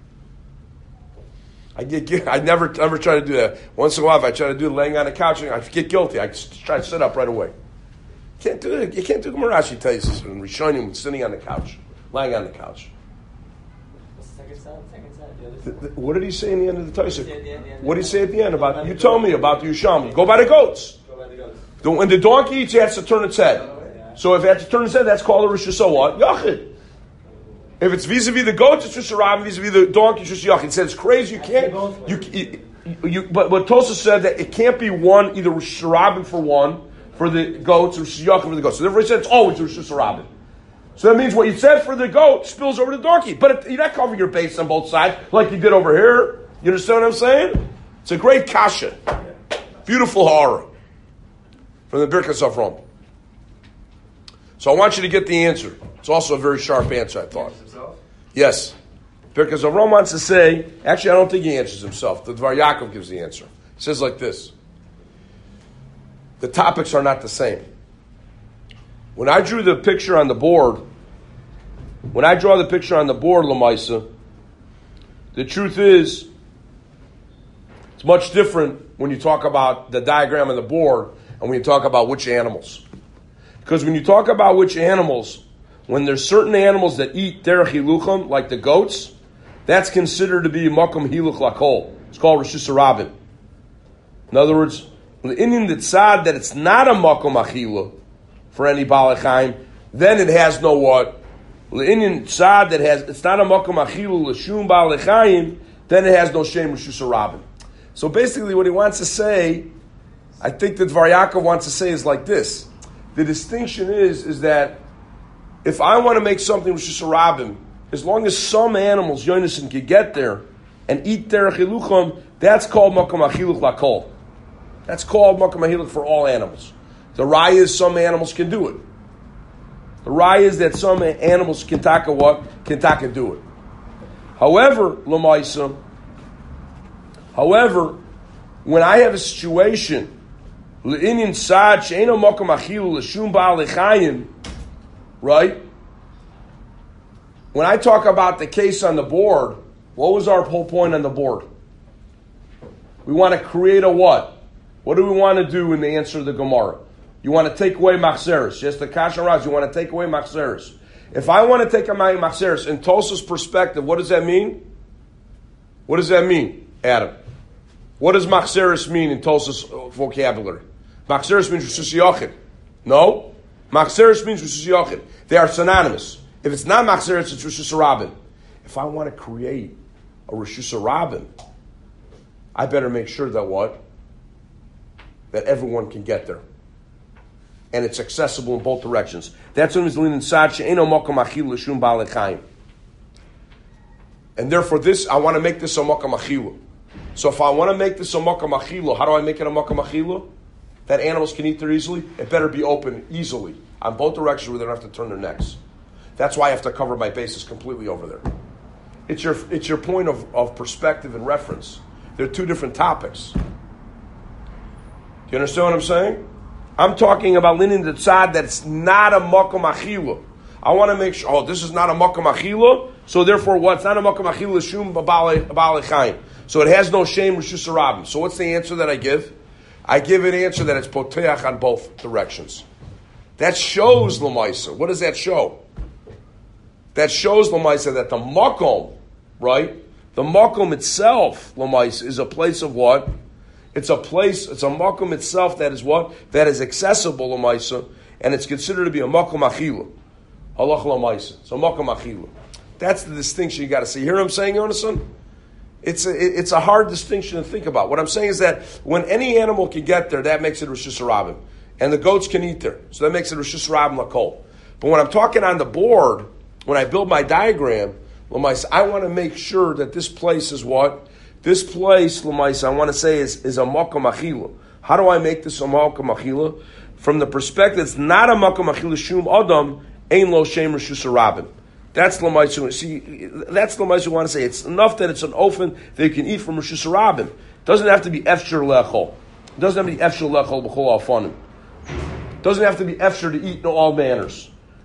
S1: I never try to do that. Once in a while, if I try to do it laying on the couch, I get guilty. I just try to sit up right away. Can't do it. You can't do Rashi tells us and Rishonim sitting on the couch, lying on the couch.
S3: Second side.
S1: What did he say in the end of the Taisa? What did he say at the end about? You told me about the Yusham. Go by the goats. When the donkey eats, it has to turn its head. So if it has to turn its head, that's called a Rosh Hashanah. What? Yachid. If it's vis-a-vis the goats, it's just a Rav. Vis-a-vis the donkey, it's just Yachid. It says it's crazy. You can't. But Tosa said that it can't be one either Rosh Hashanah for one for the goats or Rosh Hashanah for the goats. So therefore, he said it's always Rosh Hashanah. So that means what you said for the goat spills over the donkey. But you're not covering your base on both sides like you did over here. You understand what I'm saying? It's a great kasha. Beautiful horror from the Birkas Avram. So I want you to get the answer. It's also a very sharp answer, I thought. Yes. Birkas Avram wants to say, actually I don't think he answers himself. The Dvar Yaakov gives the answer. He says like this. The topics are not the same. When I drew the picture on the board, Lamaisa, the truth is, it's much different when you talk about the diagram on the board and when you talk about which animals. Because when you talk about which animals, when there's certain animals that eat derech hiluchim, like the goats, that's considered to be makom hiluch lakol. It's called Rosh Hashanah. In other words, the Indian that said that it's not a makom achila for any balachayim, then it has no what? The Indian said that it's not a makom achila l'shum balachayim, then it has no shem Rosh Hashanah. So basically, what he wants to say, I think that Dvar Yaakov wants to say is like this. The distinction is that if I want to make something Rosh Hashanah, as long as some animals, Yonason, can get there and eat derech hiluchim, that's called makom achiluch lakol. That's called makom achiluch for all animals. The raya is some animals can do it. The raya is that some animals can taka what? Can taka do it. However, l'maisa, when I have a situation, l'inyan sad she'eno makom achilu l'shum ba'al lechayim, right? When I talk about the case on the board, what was our whole point on the board? We want to create a what? What do we want to do in the answer to the Gemara? You want to take away machzeres. Yes, the Kasha Raz, you want to take away machzeres. If I want to take away machzeres, in Tosa's perspective, what does that mean? What does that mean, Adam? What does machzeres mean in Tosa's vocabulary? Machzeres means Rosh Hashanah. No? Machzeres means Rosh Hashanah. They are synonymous. If it's not machzeres, it's Rosh Hashanah. If I want to create a Rosh Hashanah, I better make sure that what? That everyone can get there. And it's accessible in both directions. That's what it means. And therefore this, I want to make this a makam achilu. So if I want to make this a makam achilu, how do I make it a makam achilu? That animals can eat there easily? It better be open easily on both directions where they don't have to turn their necks. That's why I have to cover my bases completely over there. It's your point of perspective and reference. They're two different topics. Do you understand what I'm saying? I'm talking about linin the tzad that's not a makom achila. I want to make sure, this is not a makom achila, so therefore what? It's not a makom achila shum ba'alei. So it has no shame Rosh Hashanah. So what's the answer that I give? I give an answer that it's poteach on both directions. That shows l'maisa. What does that show? That shows l'maisa that the makom, right? The makom itself, l'maisa, is a place of what? It's a place, it's a makom itself that is what? That is accessible, l'maisa, and it's considered to be a makom achila. Halach l'maisa. It's a makom achila. That's the distinction you got to see. You hear what I'm saying, Yonason? It's a hard distinction to think about. What I'm saying is that when any animal can get there, that makes it Rosh Hashanah. And the goats can eat there. So that makes it Rosh Hashanah lakol. But when I'm talking on the board, when I build my diagram, I want to make sure that this place is what? This place, I want to say, is a makom achila. How do I make this a makom achila? From the perspective, it's not a makom achila shum adam, ein lo shem Rosh Hashanah. That's l'maisa. See, that's l'maisa. Want to say it's enough that it's an ofen that you can eat from Rosh Hashanah. It doesn't have to be efshir lechol. It doesn't have to be efshir lechol b'chol alfanim. It doesn't have to be efshir to eat in all manners.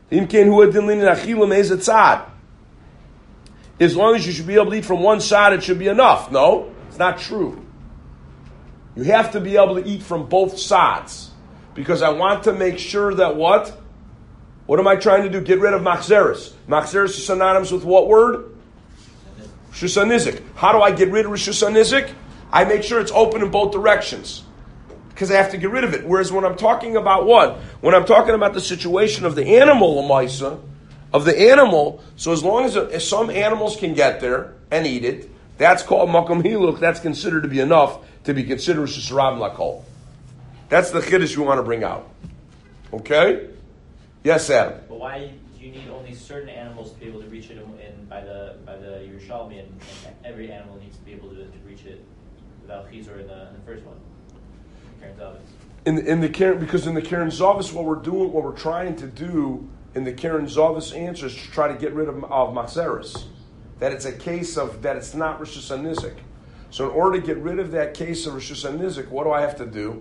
S1: As long as you should be able to eat from one side, it should be enough. No, it's not true. You have to be able to eat from both sides. Because I want to make sure that what? What am I trying to do? Get rid of machzeres. Machzeres is synonymous with what word? Shusanizik. How do I get rid of Shusanizik? I make sure it's open in both directions. Because I have to get rid of it. Whereas when I'm talking about what? When I'm talking about the situation of the animal, Lamaisa, of the animal, so as long as some animals can get there and eat it, that's called Makom Hiluch, that's considered to be enough to be considered Shusarab Lakol. That's the chiddush we want to bring out. Okay? Yes, Adam.
S3: But why do you need only certain animals to be able to reach it by the Yerushalmi, and every animal needs to be able to reach it without chizur in the first one? Karen Zavis.
S1: Because in the Karen Zavis, what we're trying to do in the Karen Zavis answer is to try to get rid of machzeres. That it's a case of that it's not Rishus HaNizik. So in order to get rid of that case of Rishus HaNizik, what do I have to do?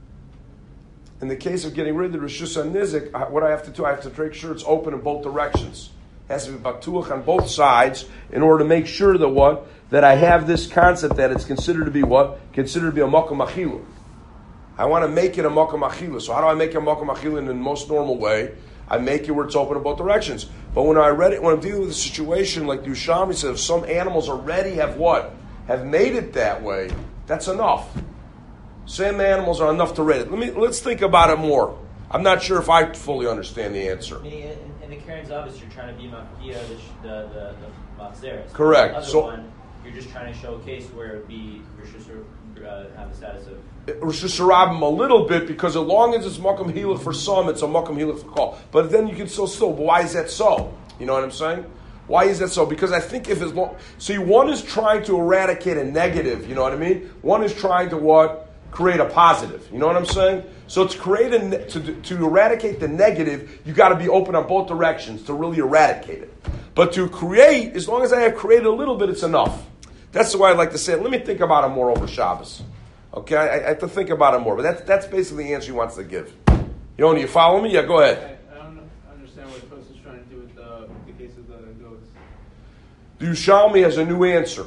S1: In the case of getting rid of the Rishus HaNizik, what I have to do, I have to make sure it's open in both directions. It has to be batuach on both sides in order to make sure that what? That I have this concept that it's considered to be what? Considered to be a makom achilu. I want to make it a makom achilu. So how do I make a makom achilu in the most normal way? I make it where it's open in both directions. But when I read it, when I'm dealing with a situation like the Yerushalmi said, if some animals already have what? Have made it that way, that's enough. Some animals are enough to rate it. Let's think about it more. I'm not sure if I fully understand the answer.
S3: In the Karen Zavis, you're trying to be mafia the machzeres.
S1: Correct.
S3: The other one, you're just trying to show a case where it would be have the status of
S1: Rosh Hashanah a little bit, because as long as it's Makom Hiluch for some, it's a Makom Hiluch for Kol. But then you can still. But why is that so? You know what I'm saying? Why is that so? Because I think if it's long, see, one is trying to eradicate a negative. You know what I mean? One is trying to what? Create a positive. You know what I'm saying? So to create to eradicate the negative, you got to be open on both directions to really eradicate it. But to create, as long as I have created a little bit, it's enough. That's the way I like to say it. Let me think about it more over Shabbos. Okay, I have to think about it more. But that's basically the answer he wants to give. Yoni, you follow me? Yeah, go ahead.
S4: I don't understand what Toss is trying to do with the case of the goats.
S1: The Yerushalmi has a new answer.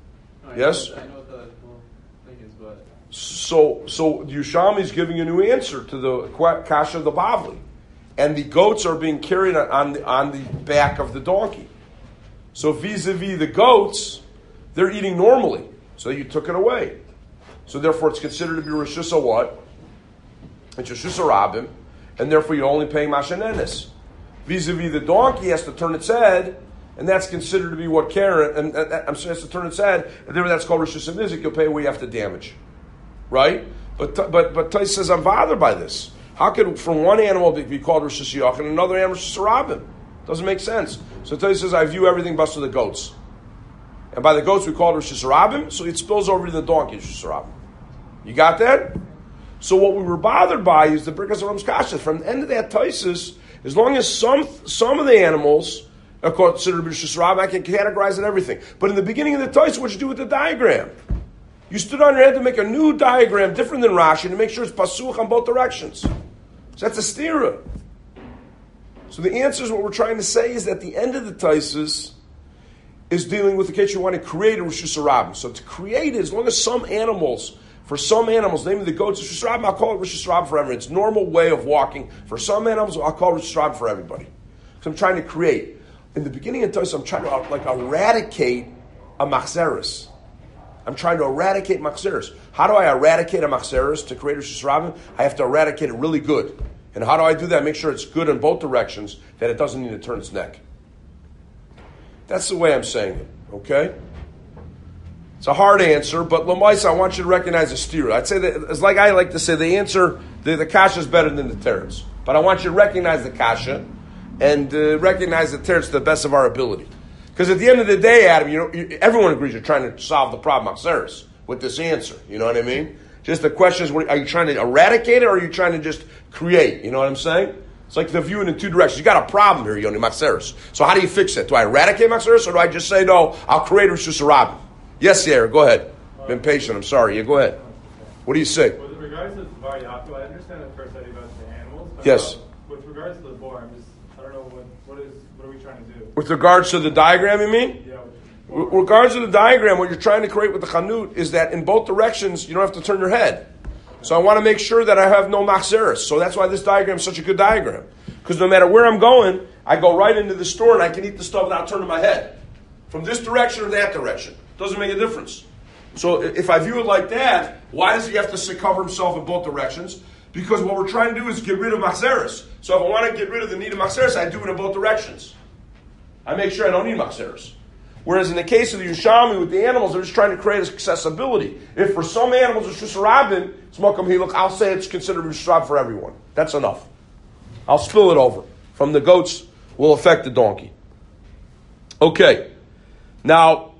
S1: Yes?
S4: I know what the whole thing is, but...
S1: So the Yerushalmi is giving a new answer to the kasha of the Bavli. And the goats are being carried on the back of the donkey. So vis-a-vis the goats, they're eating normally. So you took it away. So therefore it's considered to be Rishus what? It's Rishus Rabim. And therefore you're only paying Mashanenis. Vis-a-vis the donkey has to turn its head, and that's considered to be what Karen, and has to turn its head, and therefore that's called Rishus HaNizik. You'll pay what you have to damage. Right? But Tais says, I'm bothered by this. How could from one animal be called Rishus Yach and another animal Rishus Rabim? Doesn't make sense. So Tais says, I view everything but to the goats. And by the goats we call it Rishus Rabim, so it spills over to the donkey, Rishus Rabim. You got that? So what we were bothered by is the Birkas Aram's Kasha. From the end of that Taisus, as long as some of the animals are considered Rishus Rabim, I can categorize it everything. But in the beginning of the Taisus, what did you do with the diagram? You stood on your head to make a new diagram different than Rashi to make sure it's pasuch on both directions. So that's a stira. So the answer is what we're trying to say is that the end of the Taisus is dealing with the case you want to create a Rishus Rabim. So to create it, as long as for some animals, namely the goats, Rishus Rabim, I'll call it Rishus Rabim for everyone. It's normal way of walking. For some animals, I'll call it Rishus Rabim for everybody. So I'm trying to create. In the beginning of Taisus, I'm trying to eradicate a machzeres. I'm trying to eradicate machzeres. How do I eradicate a machzeres to create a Rishus Rabim? I have to eradicate it really good. And how do I do that? Make sure it's good in both directions, that it doesn't need to turn its neck. That's the way I'm saying it, okay? It's a hard answer, but Lamaisa, I want you to recognize the stira. I'd say that, it's like I like to say, the answer, the kasha is better than the teretz. But I want you to recognize the kasha and recognize the teretz to the best of our ability. Because at the end of the day, Adam, everyone agrees you're trying to solve the problem Machzeres with this answer. You know what I mean? Just the question is, are you trying to eradicate it or are you trying to just create? You know what I'm saying? It's like the viewing in two directions. You got a problem here, Yoni Machzeres. So how do you fix it? Do I eradicate Machzeres or do I just say, no, I'll create Rishus Rabim? Yes, Sierra, go ahead. Been patient, I'm sorry. Yeah, go ahead. What do you say?
S4: With regards to Var Yaakov, I understand the first idea about the animals. But
S1: yes.
S4: With regards to the boar, I'm just
S5: I don't know what are we trying to do?
S1: With regards to the diagram, you mean?
S5: Yeah.
S1: With regards to the diagram, what you're trying to create with the chanut is that in both directions, you don't have to turn your head. So I want to make sure that I have no machzeres. So that's why this diagram is such a good diagram. Because no matter where I'm going, I go right into the store and I can eat the stuff without turning my head. From this direction or that direction. Doesn't make a difference. So if I view it like that, why does he have to cover himself in both directions? Because what we're trying to do is get rid of machzeres. So if I want to get rid of the need of machzeres, I do it in both directions. I make sure I don't need machzeres. Whereas in the case of the Yerushalmi with the animals, they're just trying to create accessibility. If for some animals it's Rishus Rabin, it's Makam Hiluk, I'll say it's considered Rishus Rab for everyone. That's enough. I'll spill it over. From the goats will affect the donkey. Okay. Now,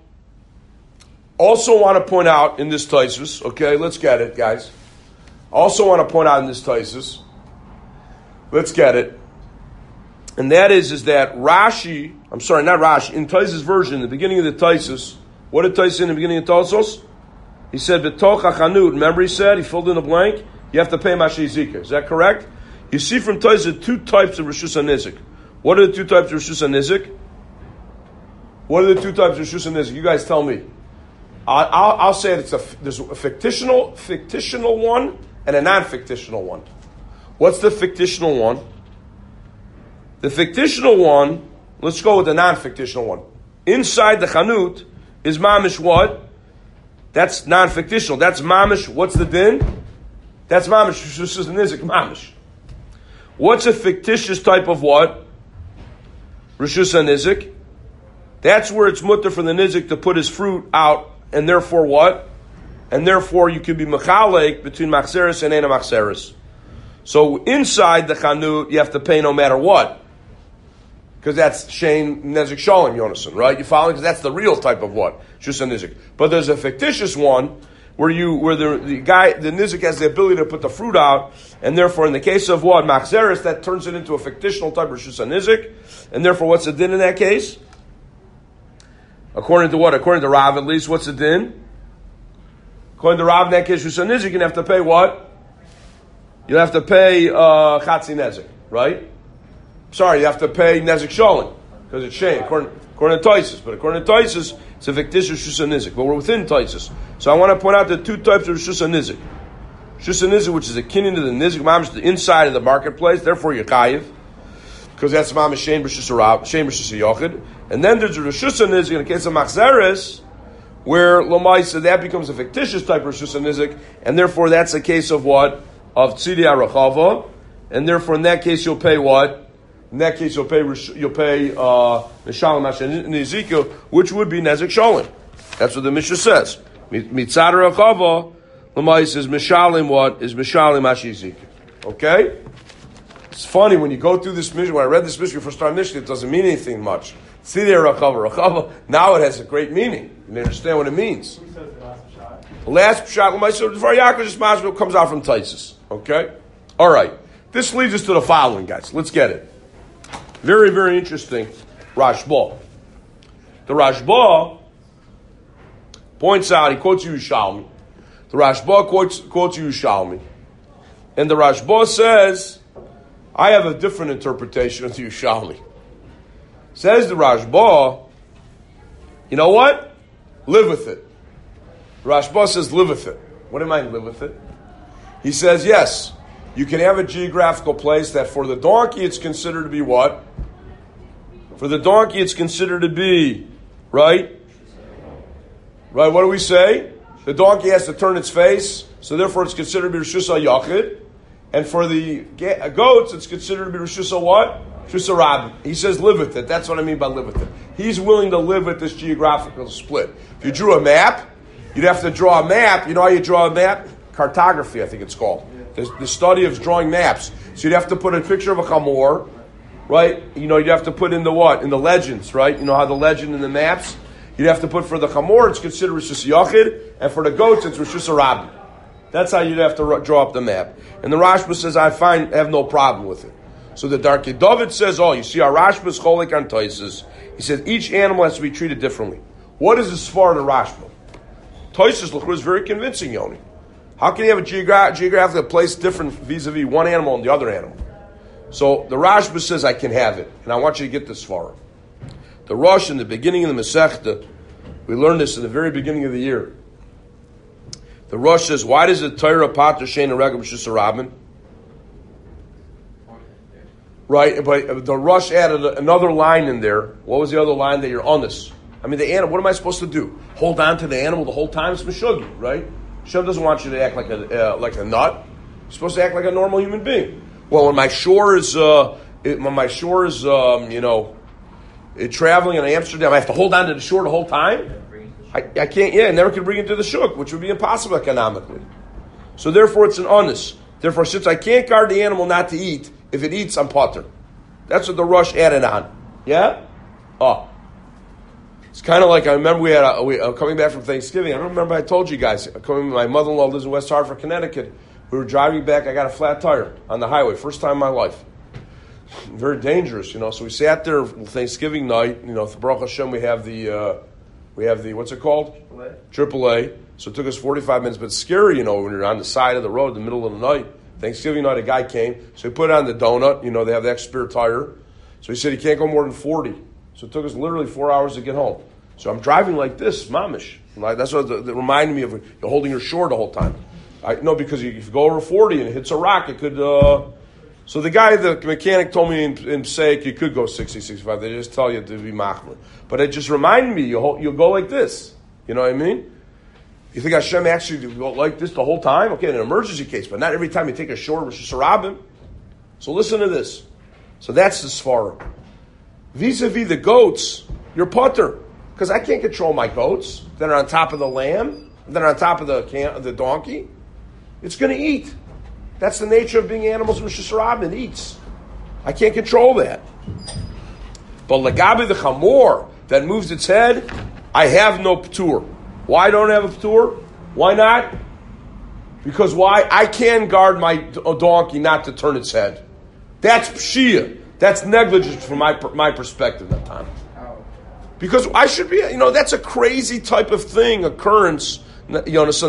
S1: also want to point out in this Taisus, okay, let's get it, guys. Also want to point out in this Taisus, let's get it. And that is that Rashi, I'm sorry, not Rashi, in Taisus' version, the beginning of the Taisus, what did Taisus say in the beginning of Taisus? He said, B'toch hachanut, remember he said, he filled in the blank, you have to pay Mashi Zika. Is that correct? You see from Taisus two types of Rishus HaNizik. What are the two types of Rishus HaNizik? What are the two types of Rishus HaNizik? You guys tell me. I'll say there's a fictitional one and a non-fictitional one. What's the fictitional one? The fictitional one, let's go with the non-fictitional one. Inside the chanut is mamish what? That's non-fictitional. That's mamish. What's the din? That's mamish. Rishus HaNizik, mamish. What's a fictitious type of what? Rishus HaNizik. That's where it's mutter for the nizik to put his fruit out, and therefore what? And therefore you can be mechalek between machzeres and ena machzeres. So inside the chanut, you have to pay no matter what. Because that's Shane Nezik Shalom, Yonason, right? You following? Because that's the real type of what? Rishus HaNizik. But there's a fictitious one where the guy, the Nizik has the ability to put the fruit out, and therefore in the case of what? Machzeres, that turns it into a fictitional type of Rishus HaNizik, and therefore what's the din in that case? According to what? According to Rav at least, what's the din? According to Rav in that case, Rishus HaNizik, you're going to have to pay what? You'll have to pay Chatzi Nezik, right? Sorry, you have to pay Nezik Shalom, because it's Shane, according to Taisus. But according to Taisus, it's a fictitious Rishus HaNizik. But we're within Taisus. So I want to point out the two types of Rishus HaNizik. Rishus HaNizik, which is a kinyan to the Nizik, mamish, the inside of the marketplace, therefore you're chayiv, because that's mamish Shane Rishus HaYochid. And then there's a Rishus HaNizik in the case of Machzeres, where Lamaisa, that becomes a fictitious type of Rishus HaNizik, and therefore that's a case of what? Of Tzidi HaRachava, and therefore in that case you'll pay what? In that case, you'll pay Neshalim in Ezekiel, which would be Nezik Shalom. That's what the Mishnah says. Mitzad Rachava, Lamais is Mishalim what? Is Mishalim Ashi Ezekiel. Okay? It's funny, when you go through this Mishnah, when I read this Mishnah for start Mishnah, it doesn't mean anything much. See there, Rachava, now it has a great meaning. You understand what it means.
S5: Who says the last shot?
S1: The last Pshat, Lamais, the Dvar Yaakov, just Masbel comes out from Taisus. Okay? Alright. This leads us to the following, guys. Let's get it. Very, very interesting, Rashba. The Rashba points out, he quotes Yerushalmi. The Rashba quotes Yerushalmi. And the Rashba says, I have a different interpretation of the Yerushalmi. Says the Rashba, you know what? Live with it. The Rashba says, live with it. What do you mean, live with it? He says, yes, you can have a geographical place that for the donkey it's considered to be what? For the donkey it's considered to be, right? Right, what do we say? The donkey has to turn its face, so therefore it's considered to be Rishus HaYachid. And for the goats it's considered to be Rishus what? Rishus HaRabbi. He says live with it. That's what I mean by live with it. He's willing to live with this geographical split. If you drew a map, you'd have to draw a map. You know how you draw a map? Cartography, I think it's called. The study of drawing maps. So you'd have to put a picture of a chamor, right? You know, you'd have to put in the what? In the legends, right? You know how the legend in the maps? You'd have to put for the chamor, it's considered Rishus Yachid, and for the goats, it's Rishus HaRabbi. That's how you'd have to draw up the map. And the Rashba says, I have no problem with it. So the Darkei David says, you see our Rashba is cholik on Taisus. He says, each animal has to be treated differently. What is the Svar of the Rashba? Taisus L'chur is very convincing, Yoni. How can you have a geographically placed different vis-a-vis one animal and the other animal? So the Rashba says I can have it, and I want you to get this far. The Rosh in the beginning of the Masechta, we learned this in the very beginning of the year. The Rosh says, why does the Torah pater shein and regel b'shus harabim? Right, but the Rosh added another line in there. What was the other line that you're honest? I mean, the animal. What am I supposed to do? Hold on to the animal the whole time? It's meshuggah, right? Hashem doesn't want you to act like a nut. You're supposed to act like a normal human being. Well, when my shore is, traveling in Amsterdam, I have to hold on to the shore the whole time. I can't. Yeah, I never could bring it to the shuk, which would be impossible economically. So therefore, it's an honest. Therefore, since I can't guard the animal not to eat, if it eats, I'm potter. That's what the Rosh added on. Yeah? Oh. It's kind of like, I remember we had coming back from Thanksgiving. I don't remember I told you guys. My mother-in-law lives in West Hartford, Connecticut. We were driving back. I got a flat tire on the highway. First time in my life. Very dangerous, So we sat there Thanksgiving night. Baruch Hashem, we have the what's it called? AAA. So it took us 45 minutes. But it's scary, when you're on the side of the road in the middle of the night. Thanksgiving night, a guy came. So he put on the donut. They have the extra spare tire. So he said he can't go more than 40. So it took us literally 4 hours to get home. So I'm driving like this, mamish. That's what that reminded me of. You're holding your shore the whole time. Because if you go over 40 and it hits a rock, it could... So the mechanic told me in Seik you could go 60, 65. They just tell you to be machmer. But it just reminded me, you'll go like this. You know what I mean? You think Hashem actually go like this the whole time? Okay, in an emergency case, but not every time you take a shore with Sharabim. So listen to this. So that's the svara. Vis-a-vis the goats, you're putter. Because I can't control my goats. That are on top of the lamb. That are on top of the donkey. It's going to eat. That's the nature of being animals with Sharabim. It eats. I can't control that. But Lagabi the chamor that moves its head, I have no p'tur. Why don't I have a p'tur? Why not? Because why? I can guard my donkey not to turn its head. That's pshia. That's negligence from my perspective that time. Because I should be, that's a crazy type of occurrence, that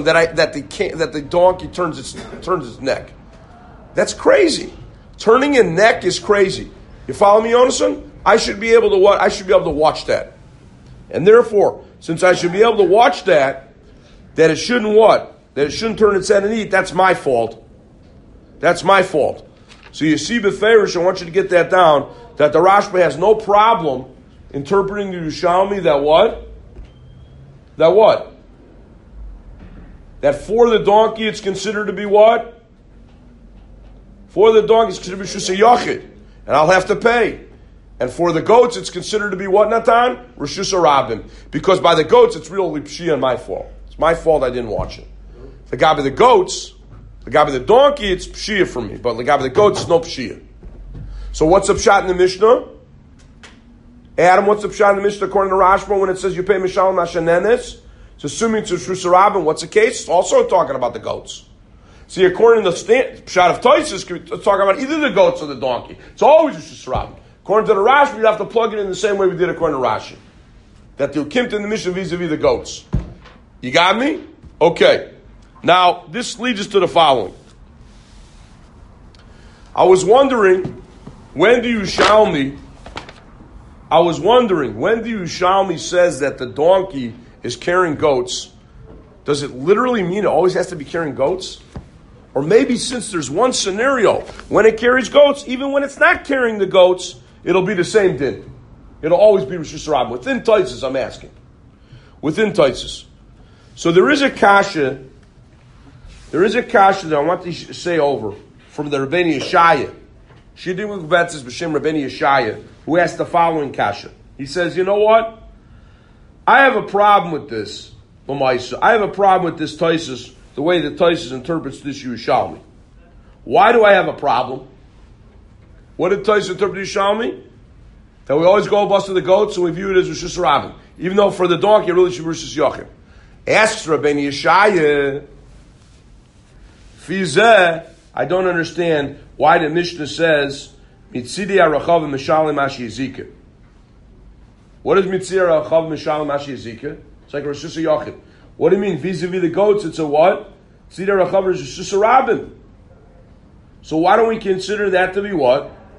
S1: the donkey turns its neck. That's crazy. Turning a neck is crazy. You follow me, Yonason? I should be able to what? I should be able to watch that. And therefore, since I should be able to watch that it shouldn't what? That it shouldn't turn its head and eat, that's my fault. That's my fault. So you see, Beferish, I want you to get that down, that the Rashba has no problem interpreting the Yerushalmi that what? That what? That for the donkey it's considered to be what? For the donkey it's considered to be Shusay Yachid. And I'll have to pay. And for the goats it's considered to be what, Natan? Rishus Harabim. Because by the goats it's really Pshia and my fault. It's my fault I didn't watch it. The guy by the goats, the guy by the donkey, it's Pshia for me. But the guy by the goats, it's no Pshia. So what's the pshat in the Mishnah? Adam, what's the pshat in the Mishnah according to Rashba when it says you pay Mishalim Hashanenes? It's assuming it's Rishus Harabim. What's the case? It's also talking about the goats. See, according to the pshat of Taisus, it's talking about either the goats or the donkey. It's always Rishus Harabim. According to the Rashi, you'd have to plug it in the same way we did according to Rashi. That the Ukimt in the Mishnah vis-a-vis the goats. You got me? Okay. Now, this leads us to the following. I was wondering, when the Yerushalmi says that the donkey is carrying goats, does it literally mean it always has to be carrying goats? Or maybe since there's one scenario, when it carries goats, even when it's not carrying the goats, it'll be the same din. It'll always be Rishus Harabim. Within Taisus, I'm asking. Within Taisus. So there is a kasha that I want to say over from the Rabbeinu Yeshaya. Shiddim Gvetzes B'Shem Rabbeinu Yeshaya, who asked the following kasha. He says, you know what? I have a problem with this, Lamaisa. I have a problem with this Taisus, the way that Taisus interprets this Yerushalmi. Why do I have a problem? What did Taisus interpret Yerushalmi? That we always go bust to the goats and we view it as Rishus Harabim. Even though for the donkey it really should be Rishus Yachid. Asks Rabbeinu Yeshaya, Fizeh, I don't understand why the Mishnah says, Mitzidi Arachav Mishalim Ashi Yezika. What is Mitzidi Arachav Mishalim Ashi Yezika? It's like Rishus Yachid. What do you mean? Vis-a-vis the goats, it's a what? Mitzidi Arachav is Rishus Harabim. So why don't we consider that to be what?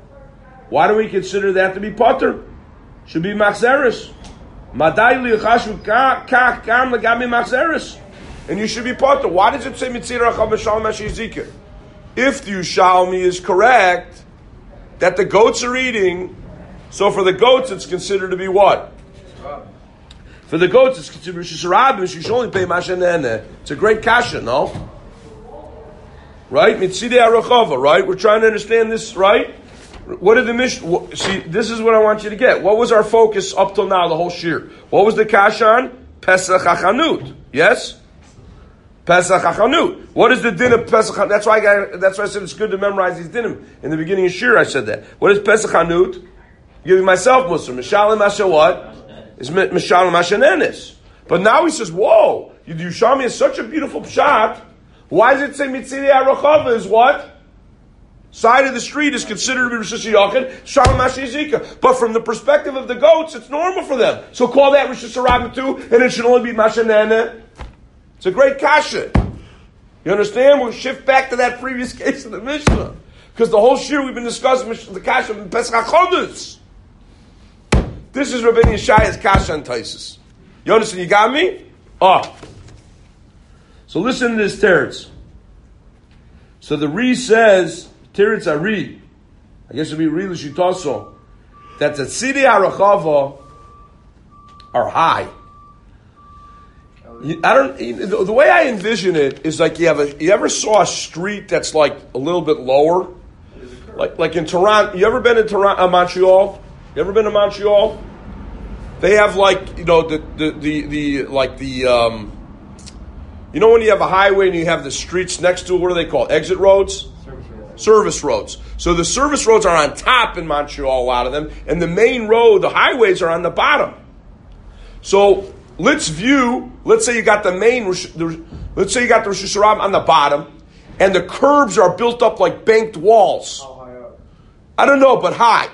S1: Why do we consider that to be potter? Should be machzeres. Madai li'chashu kach kam legami machzeres. And you should be potter. Why does it say mitzir achav b'shalom hashizika? If the Yerushalmi is correct that the goats are eating, so for the goats it's considered to be what? For the goats it's considered Rosh Hashanah. You should only pay mashanene. It's a great kasha, no? Right? Mitzidei arachava, right? We're trying to understand this, right? What did the Mishnah... See, this is what I want you to get. What was our focus up till now, the whole shir? What was the kasha on? Pesach HaChanut. Yes? Pesach HaChanut. What is the din of Pesach HaChanut? That's why I said it's good to memorize these dinim. In the beginning of shir, I said that. What is Pesach HaChanut? Giving myself Muslim. Mishalim Asha what? Is Mishalim Asha Nenes. But now he says, whoa, the Yerushalmi is such a beautiful pshat. Why does it say Mitzidei Arachava is what? Side of the street is considered to be Rosh Hashanah, Shalom Hashizika. But from the perspective of the goats, it's normal for them. So call that Rosh Hashanah too, and it should only be Mashanana. It's a great kasha. You understand? We'll shift back to that previous case of the Mishnah. Because the whole shir we've been discussing the kasha of Pesach HaChodus. This is Rabbeinu Yeshaya's kasha and Taisus. You understand? You got me? So listen to this teretz. So the Ri says, teretz Ari, I guess it'd be Ri L'Shitaso, that the Tzidei HaRachava are high. The way I envision it is like you ever saw a street that's like a little bit lower? Like in Toronto, you ever been in Toronto, Montreal? You ever been to Montreal? They have like, you know, you know when you have a highway and you have the streets next to it, what are they called? Exit roads? Service roads. So the service roads are on top in Montreal, a lot of them, and the main road, the highways are on the bottom. So let's say you got the Rosh Hashanah on the bottom, and the curbs are built up like banked walls.
S5: How high up?
S1: I don't know, but high.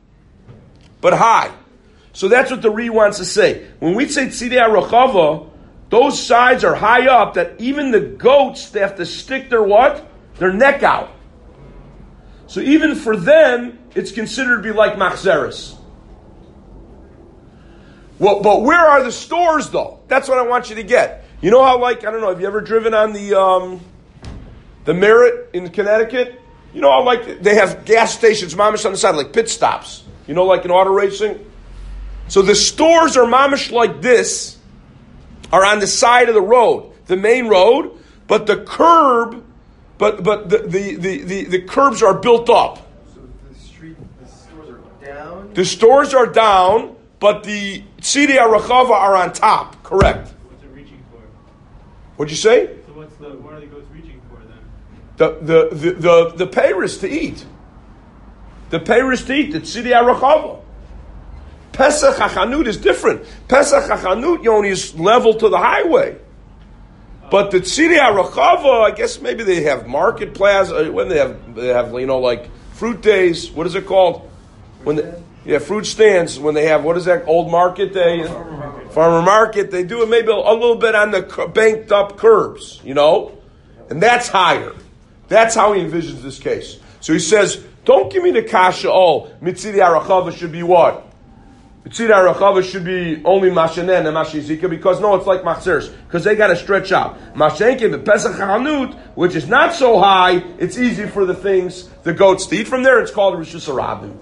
S1: So that's what the Ri wants to say. When we say Tzidei HaRachava, those sides are high up that even the goats, they have to stick their what? Their neck out. So even for them, it's considered to be like machzeres. Well, but where are the stores though? That's what I want you to get. You know how, like, I don't know, have you ever driven on the Merritt in Connecticut? You know how, like, they have gas stations, mamish on the side, like pit stops. You know, like in auto racing? So the stores are mamish like this, are on the side of the road, the main road, but the curb, the curbs are built up.
S6: So the stores are down?
S1: The stores are down, but the Tzidei HaRachava are on top. Correct.
S4: What's it reaching for?
S1: What'd you say?
S4: So what are the goats reaching for then?
S1: The peiros to eat. The peiros to eat, the Tzidei HaRachava. Pesach HaChanut is different. Pesach HaChanut, only is level to the highway. But the Tzidei HaRachava, I guess maybe they have market plaza, when they have, you know, like fruit days, what is it called? Fruit stands, when they have, what is that, old market day? Farmer market. They do it maybe a little bit on the banked up curbs, you know? And that's higher. That's how he envisions this case. So he says, don't give me the kasha, Mitzidei HaRachava should be what? Mitzidei HaRachava should be only Mashanen and Mashizika, because no, it's like Machzeres, because they got to stretch out. Mashenke, the Pesach HaChanut, which is not so high, it's easy for the goats to eat from there. It's called Rosh Hashanah.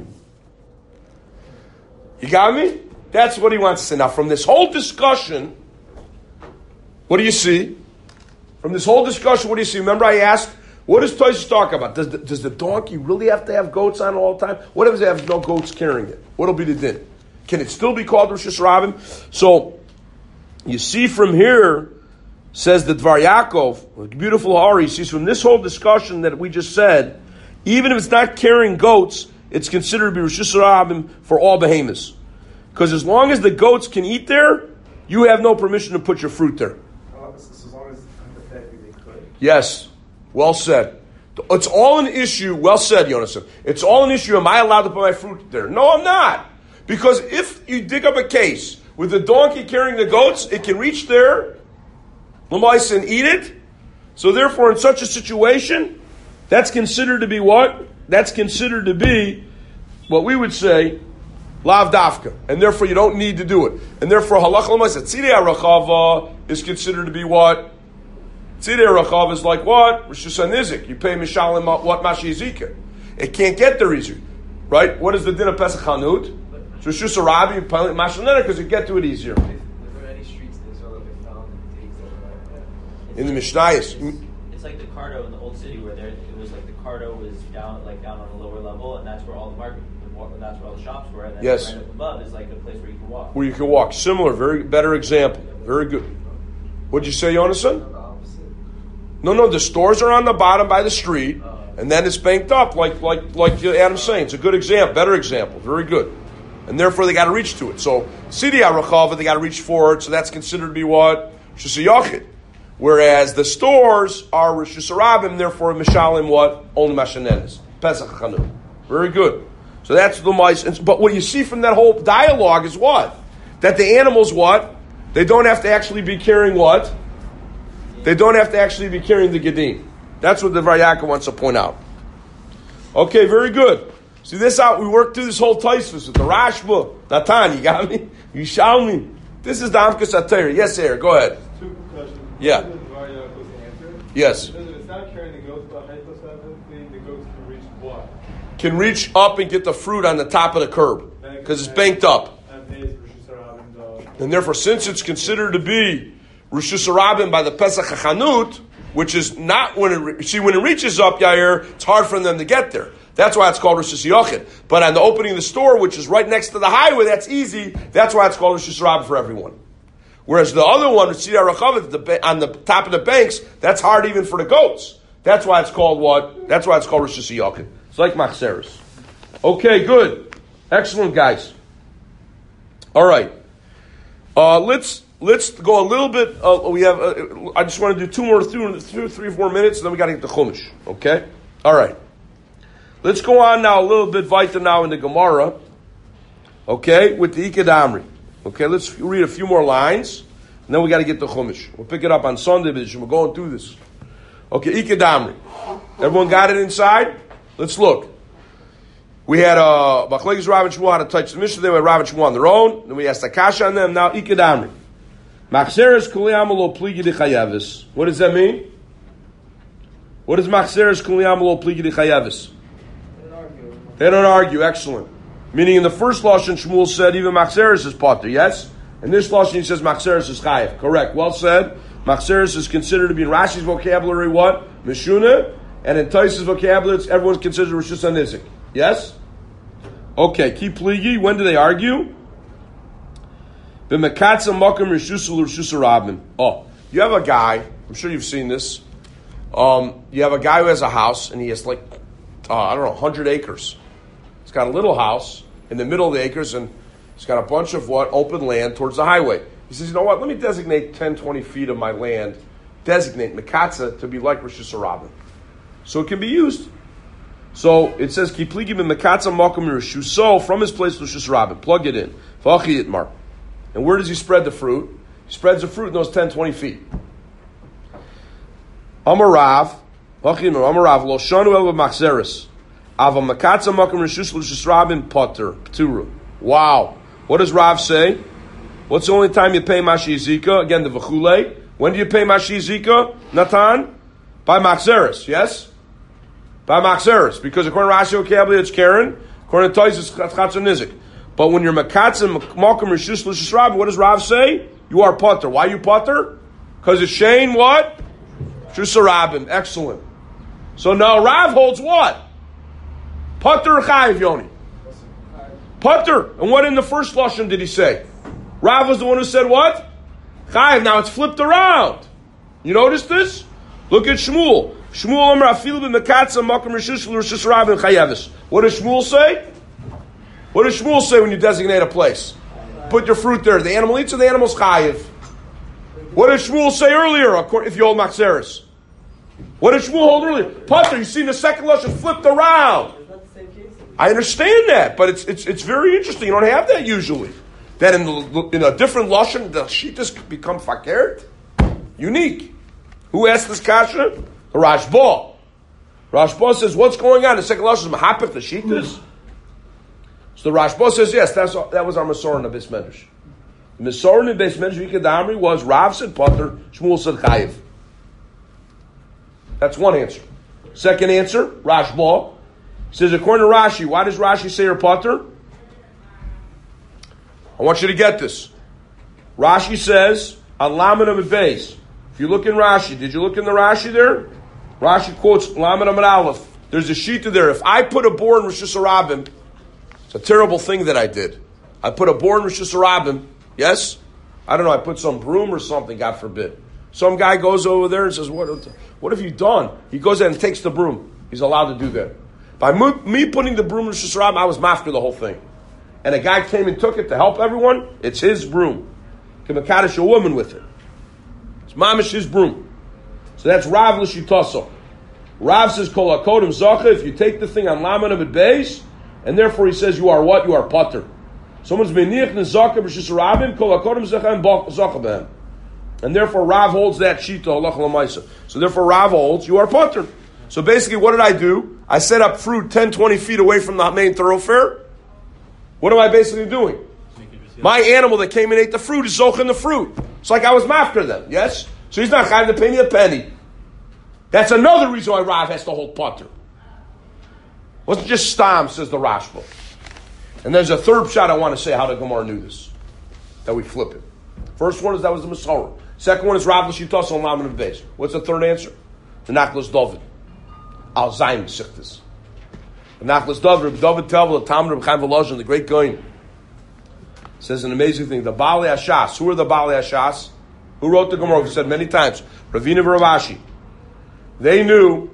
S1: You got me? That's what he wants to say. Now, from this whole discussion, what do you see? From this whole discussion, what do you see? Remember I asked, what does Tosfos talk about? Does the donkey really have to have goats on all the time? What if they have no goats carrying it? What'll be the din? Can it still be called Rosh Hashanah? So, you see from here, says the Dvar Yaakov, beautiful Ari, sees from this whole discussion that we just said, even if it's not carrying goats, it's considered to be Rosh Hashanah for all behemoths. Because as long as the goats can eat there, you have no permission to put your fruit there.
S6: As long as hypothetically they could.
S1: Yes. Well said. It's all an issue. Well said, Yonason. It's all an issue. Am I allowed to put my fruit there? No, I'm not. Because if you dig up a case with the donkey carrying the goats, it can reach there, Lamais, and eat it. So therefore, in such a situation, that's considered to be what? That's considered to be what we would say, lav dafka, and therefore you don't need to do it. And therefore, halacha l'maaseh, tzidei harachava is considered to be what? Tzidei harachava is like what? Rishus hanizik. You pay mishalim what mashi yizika. It can't get there easier, right? What is the din of Pesach Hanut? Rishus harabi, you pay mashi neder because you get to it easier.
S6: Is there any streets they saw that they found in the days
S1: In the Mishnayos.
S3: It's like the Cardo in the old city where it was like the Cardo was down on a lower level, and that's where all the market, that's where all the shops were. And then
S1: Yes.
S3: right up above is like a place where you can walk.
S1: Where you can walk. Similar, very better example. Very good. What'd you say, Yonason?
S6: the opposite?
S1: No, the stores are on the bottom by the street, and then it's banked up, like Adam's saying. It's a good example, better example, very good. And therefore they got to reach to it. So, Sidi HaRachava, they got to reach for it, so that's considered to be what? Shus HaYachid. Whereas the stores are Rishus HaRabim, therefore Mishalim what? Only Mashanenes. Pesach Chanuk. Very good. So that's the mice. But what you see from that whole dialogue is what? That the animals what? They don't have to actually be carrying what? They don't have to actually be carrying the Gedim. That's what the Vayaka wants to point out. Okay, very good. See this out, we worked through this whole Taisvus with the Rashba. Natan, you got me? You shall me? This is the Amkas HaTorah. Yes, Eric, go ahead.
S5: Two questions.
S1: Yeah.
S5: One is Varyako's answer.
S1: Yes.
S5: Because if it's not carrying the goats, but hypothetically, the goats can reach what?
S1: Can reach up and get the fruit on the top of the curb. Because it's banked up.
S5: And pays Rishus HaRabim,
S1: And therefore, since it's considered to be Rishus HaRabim by the Pesach HaChanut, which is not when it reaches up, Yair, it's hard for them to get there. That's why it's called Rishus HaYachid. But on the opening of the store, which is right next to the highway, that's easy. That's why it's called Rishus HaRabim for everyone. Whereas the other one, Tzidei HaRachava, on the top of the banks, that's hard even for the goats. That's why it's called what? That's why it's called Rishus HaYachid. It's like Machzeres. Okay, good. Excellent, guys. All right. Let's go a little bit. We have. I just want to do three, 4 minutes, and then we got to get the Chumash. Okay. All right. Let's go on now a little bit weiter now in the Gemara. Okay, with the Ikad Amri. Okay, let's read a few more lines, and then we got to get the Chumash. We'll pick it up on Sunday, but we're going through this. Okay, Ikad Amri. Everyone got it inside? Let's look. We had Machlekes Rav and Shmuel how to touch the Mishnah. They had Rav and Shmuel on their own. Then we asked Akasha on them. Now Ikad Amri. Machzeres kuli amalo pligi de chayavis. What does that mean? What is Machzeres kuli amalo pligi de chayavis? They don't argue. Excellent. Meaning in the first Lashon, Shmuel said even Machzeres is potter. Yes? In this Lashon, he says Machzeres is chayav. Correct. Well said. Machzeres is considered to be in Rashi's vocabulary what? Meshuna. And in Tais's vocabulary, everyone's considered Rishus HaNizik. Yes? Okay. Keep pligi. When do they argue? B'mekatza makom rishusul rishus harabim. Oh, you have a guy. I'm sure you've seen this. You have a guy who has a house, and he has 100 acres. He's got a little house in the middle of the acres, and he's got a bunch of open land towards the highway. He says, you know what? Let me designate 10, 20 feet of my land. Designate mekatza to be like rishus harabim, so it can be used. So it says kipligi b'mekatza makom rishuso from his place to rishus harabim. Plug it in. V'achi itmar. And where does he spread the fruit? He spreads the fruit in those 10, 20 feet. Amarav, lo shanu el b'machzeres. Ava makatza makom rishus l'rishus harabim potter, p'tura. Wow. What does Rav say? What's the only time you pay mashi yizika? Again, the v'chule. When do you pay mashi yizika? Natan? By machzeres, yes? By machzeres. Because according to Rashi vocabulary, it's Karen. According to Tais, it's chatzon nizik. But when you're makatzim malkum rishus l'rishus harabim, what does Rav say? You are potter. Why you potter? Because it's Shane what? Rishus harabim. Excellent. So now Rav holds what? Potter chayiv Yoni. Potter. And what in the first lashon did he say? Rav was the one who said what? Chayiv. Now it's flipped around. You notice this? Look at Shmuel. Shmuel Amar afilu b'mekatzim malkum rishus l'rishus harabim chayavis. What does Shmuel say? What does Shmuel say when you designate a place? Put your fruit there. The animal eats or the animal's chayiv? What did Shmuel say earlier, if you hold machzeres? What did Shmuel hold earlier? Potter, you see the second lashon flipped around. I understand that, but it's very interesting. You don't have that usually. That in a different lashon, the shittas become fakert. Unique. Who asked this kasha? The Rashba. Rashba says, what's going on? The second lashon is mahapif the shittas. So the Rashba says, yes, that was our Masorah in the Beis Medrash. The Masorah in the Beis Medrash, Vikadamri, was Rav said Potter, Shmuel said Chayiv. That's one answer. Second answer, Rashba says, according to Rashi, why does Rashi say Potter? I want you to get this. Rashi says, on Lamed Amud Beis. If you look in Rashi, did you look in the Rashi there? Rashi quotes Lamed Amud Aleph. There's a shita there. If I put a boar in Rosh Hashanah, it's a terrible thing that I did. I put a boar in Rosh Hashanah, yes? I don't know, I put some broom or something, God forbid. Some guy goes over there and says, what have you done? He goes in and takes the broom. He's allowed to do that. By me putting the broom in Rosh Hashanah, I was mafter the whole thing. And a guy came and took it to help everyone. It's his broom. Can Makadosh a woman with it. It's mamish his broom. So that's Rav L'shitaso. Rav says, Kol HaKodim Zacha, if you take the thing on Lamed Amud Beis, and therefore he says, you are what? You are Potter. Someone's Meniach Nezaka B'Shis Rabim, Kol HaKodim Zacha and Zacha B'hem. And therefore Rav holds that Shita, Halach L'maisa. So therefore Rav holds, you are Potter. So basically what did I do? I set up fruit 10, 20 feet away from the main thoroughfare. What am I basically doing? My animal that came and ate the fruit is zoching the fruit. It's like I was after them, yes? So he's not chayv to pay me a penny. That's another reason why Rav has to hold Potter. It wasn't just Stam, says the Rashba. And there's a third shot I want to say how the Gemara knew this. That we flip it. First one is that was the Masorah. Second one is Rav L'Shitas on Lamed Amud Beis. What's the third answer? The Nachlas David. Al Zayin Sichtis. The Nachlas David, David Tevel, the Talmud of Chaim Volozhin, the great Goyin, says an amazing thing. The Baalei Hashas. Who are the Baalei Hashas? Who wrote the Gemara? We said many times. Ravina and Ravashi. They knew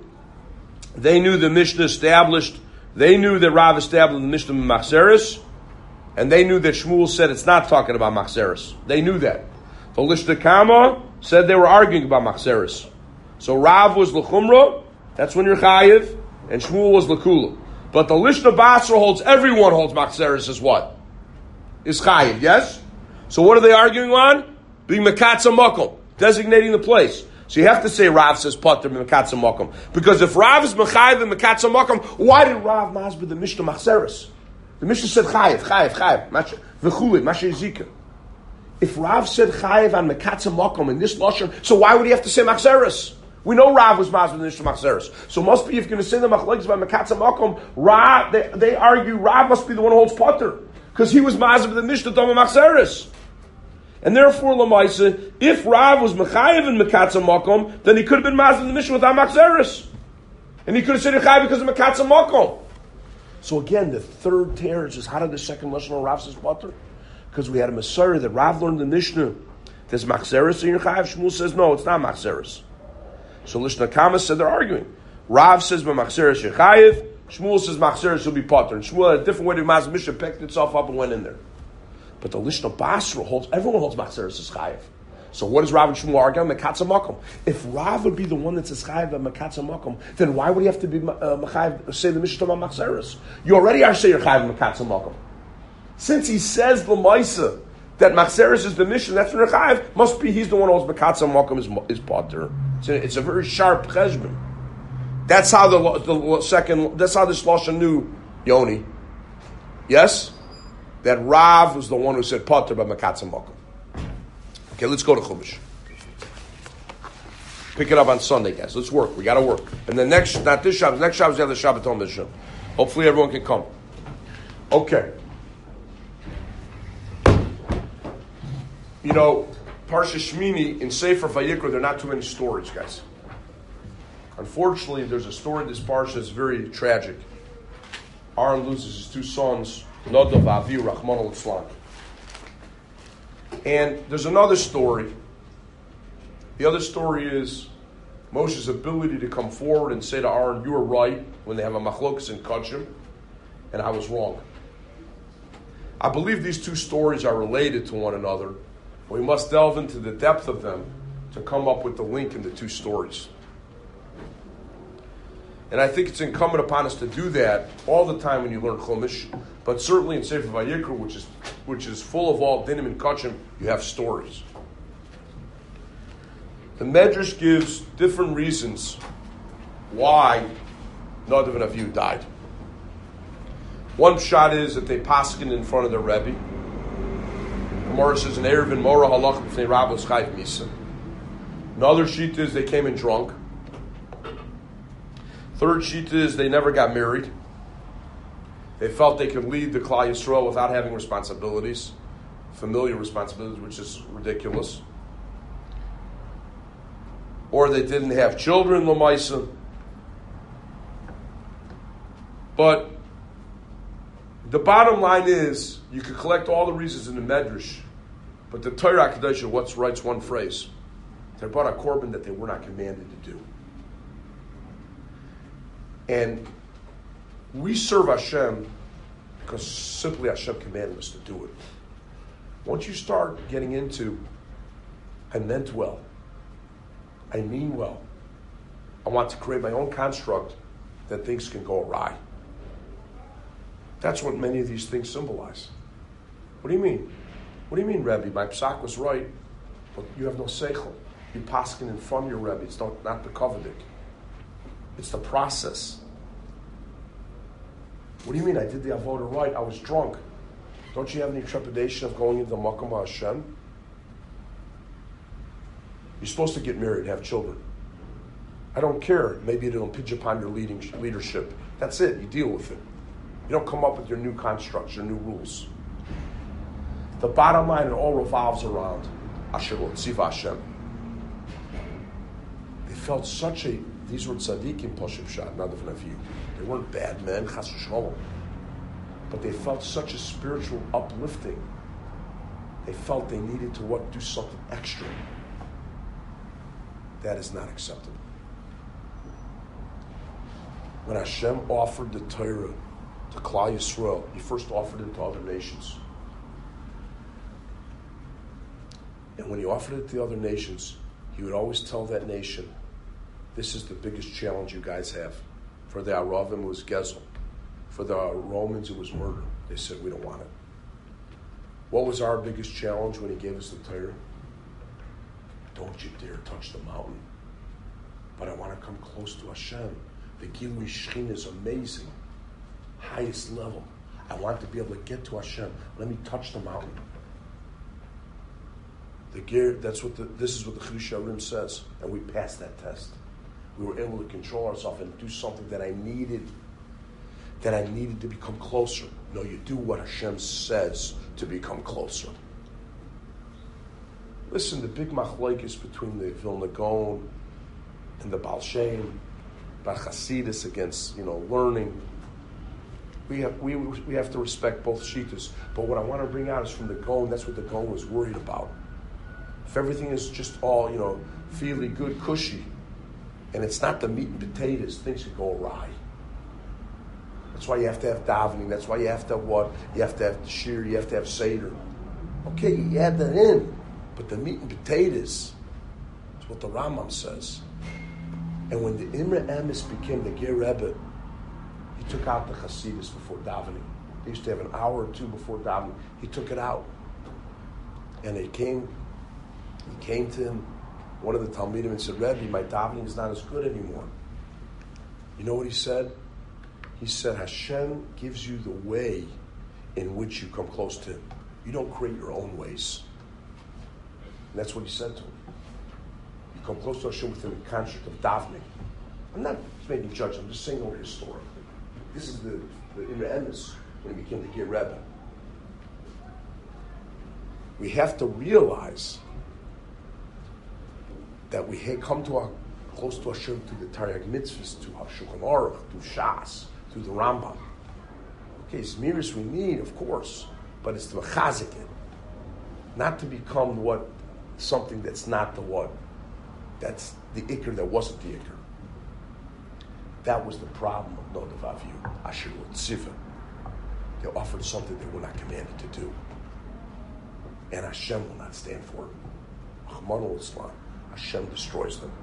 S1: the Mishnah established. They knew that Rav established the Mishnah in Machzeres, and they knew that Shmuel said it's not talking about Machzeres. They knew that. The Lishna Kama said they were arguing about Machzeres. So Rav was L'chumra, that's when you're Chayiv, and Shmuel was L'kula. But the Lishna Basra holds, everyone holds Machzeres as what? Is Chayiv, yes? So what are they arguing on? Being Mekatza Makom, designating the place. So you have to say Rav says Potter Mekatza Makom. Because if Rav is Mechayiv and Mekatza Makom, why did Rav masbid the Mishnah Machzeres? The Mishnah said Chayiv, V'chuli, Mashe Zika. If Rav said Chayiv on Mekatza Makom in this Lashon, so why would he have to say Machzeres? We know Rav was masbid the Mishnah Machzeres. So must be, if you're going to say the Machlekes by Mekatza Makom, Rav, they argue Rav must be the one who holds Potter. Because he was masbid the Mishnah Dama Machzeres. And therefore, Lamaisa, if Rav was Mechayiv in Mekatza Makom, then he could have been masbid in the Mishnah without Machzeres. And he could have said Mechayiv because of Mekatza Makom. So again, the third tear is just, how did the second Lashon of Rav says Potter? Because we had a Masorah that Rav learned in the Mishnah. There's Machzeres in your Chayiv. Shmuel says, no, it's not Machzeres. So Lishna Kama said they're arguing. Rav says, Machzeres your Chayiv. Shmuel says Machzeres will be Potter. And Shmuel had a different way to Maz Mishnah, picked itself up and went in there. But the Lishna Basra holds, everyone holds Machzeres as Chayiv. So what does Rav and Shmuel argue? Mekatza Makom. If Rav would be the one that says Chayiv and Mekatza Makom, then why would he have to be Mechayiv, say the Mishnah about Machzeres? You already are saying Chayiv and Mekatza Makom. Since he says the Maisa that Machzeres is the Mishnah, that's when Chayiv, must be he's the one who holds Mekatza Makom is Potter. It's a very sharp cheshbon. That's how the second. That's how this Lashon knew Yoni. Yes, that Rav was the one who said Potter by Mekatza Makom. Okay, let's go to Chumash. Pick it up on Sunday, guys. Let's work. We got to work. And the next, not this Shabbos, next Shabbos we have the Shabbaton Mishnah. Hopefully everyone can come. Okay. You know, Parsha Shmini in Sefer Vayikra, there are not too many stories, guys. Unfortunately, there's a story in this Parsha that's very tragic. Aaron loses his two sons, Nadav and Avi, Rahman al-Islam. And there's another story. The other story is Moshe's ability to come forward and say to Aaron, you were right, when they have a machlokas in Kachim, and I was wrong. I believe these two stories are related to one another. We must delve into the depth of them to come up with the link in the two stories. And I think it's incumbent upon us to do that all the time when you learn Chumash, but certainly in Sefer Vayikra, which is full of all dinim and kachim, you have stories. The Medrash gives different reasons why Nadav and Avihu died. One shot is that they paskin in front of their Rebbe. Gemara says in Erevin Mora halach b'fnei Rabbos chayv misa. Another sheet is they came in drunk. Third sheet is they never got married. They felt they could lead the Klal Yisrael without having responsibilities, familiar responsibilities, which is ridiculous. Or they didn't have children, Lamaisa. But the bottom line is, you could collect all the reasons in the Medrash, but the Torah Kedoshah writes one phrase. They brought a korban that they were not commanded to do. And we serve Hashem because simply Hashem commanded us to do it. Once you start getting into, I meant well, I mean well, I want to create my own construct, that things can go awry. That's what many of these things symbolize. What do you mean? What do you mean, Rebbe? My psak was right, but you have no seichel. You paskin in front of your Rebbe. It's not the kovedik. It's the process. What do you mean? I did the avodah right. I was drunk. Don't you have any trepidation of going into the Makom Hashem? You're supposed to get married, have children. I don't care. Maybe it'll impinge upon your leadership. That's it. You deal with it. You don't come up with your new constructs, your new rules. The bottom line, it all revolves around Asher Tziva Hashem. They felt these were tzaddikim, Poshev Shad, not of you. They weren't bad men, chas v'shalom. But they felt such a spiritual uplifting. They felt they needed to do something extra. That is not acceptable. When Hashem offered the Torah to Klal Yisrael, He first offered it to other nations. And when He offered it to other nations, He would always tell that nation, this is the biggest challenge you guys have. For the Aravim, it was Gezel. For the Romans, it was murder. They said, we don't want it. What was our biggest challenge when He gave us the Torah? Don't you dare touch the mountain. But I want to come close to Hashem. The Gilui Shechinah is amazing. Highest level. I want to be able to get to Hashem. Let me touch the mountain. This is what the Chidush HaRim says, and we passed that test. We were able to control ourselves and do something that I needed to become closer. No, you do what Hashem says to become closer. Listen, the big machlokes between the Vilna Gaon and the Baal Shem, Bar Chasidus against learning. We have to respect both shittas. But what I want to bring out is from the Gaon. That's what the Gaon was worried about. If everything is just all feely good, cushy, and it's not the meat and potatoes, things can go awry. That's why you have to have davening. That's why you have to have what? You have to have shir. You have to have seder. Okay, you add that in, but the meat and potatoes is what the Rambam says. And when the Imre Emes became the Ger Rebbe, he took out the Hasidus before davening. They used to have an hour or two before davening. He took it out, and he came to him, one of the Talmidim, and said, Rebbe, my davening is not as good anymore. You know what he said? He said, Hashem gives you the way in which you come close to Him. You don't create your own ways. And that's what he said to him. You come close to Hashem within the construct of davening. I'm not making judgment, I'm just saying over historically. This is the Imre Emes when he became the Ger Rebbe. We have to realize that we come close to Hashem through the Taryag Mitzvahs, through Shulchan Aruch, through Shas, through the Rambam. Okay, Zmiris we need, of course, but it's to mechazik it, not to become something that's not the what. That's the Iker that wasn't the Iker. That was the problem of Nodav Avihu, Asher Tziva. They offered something they were not commanded to do. And Hashem will not stand for it. Rahman Islam. Hashem destroys them.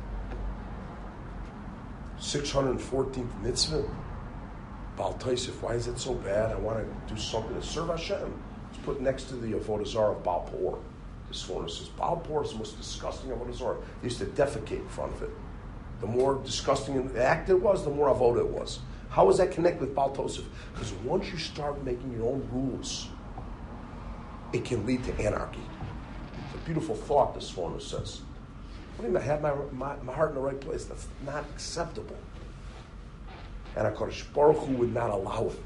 S1: 614th mitzvah. Baal Taisif, why is it so bad? I want to do something to serve Hashem. It's put next to the Avodah Zarah of Baal Peor. This one says, Baal Peor is the most disgusting Avodah Zarah. They used to defecate in front of it. The more disgusting an act it was, the more Avodah it was. How does that connect with Baal Tosef? Because once you start making your own rules, it can lead to anarchy. It's a beautiful thought, this one says. What do you mean, I have my heart in the right place? That's not acceptable. And HaKadosh Baruch Hu would not allow it.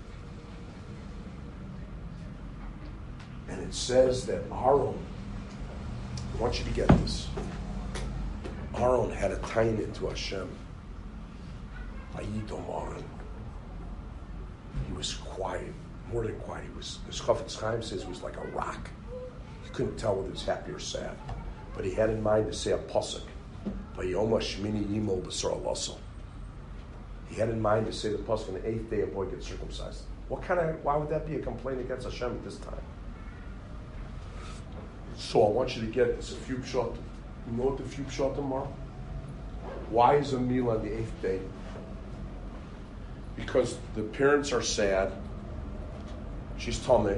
S1: And it says that Aaron, I want you to get this, Aaron had a taina to Hashem. Vayidom Aaron. He was quiet, more than quiet. His Chafetz Chaim says he was like a rock. You couldn't tell whether he was happy or sad. But he had in mind to say a pasuk. Vayoma Shmini Yimol B'Sar Alaso. He had in mind to say the pasuk on the 8th day a boy gets circumcised. Why would that be a complaint against Hashem at this time? So I want you to get this, a few pshatim. You know what the few pshatim are? Why is a meal on the 8th day? Because the parents are sad. She's tameh.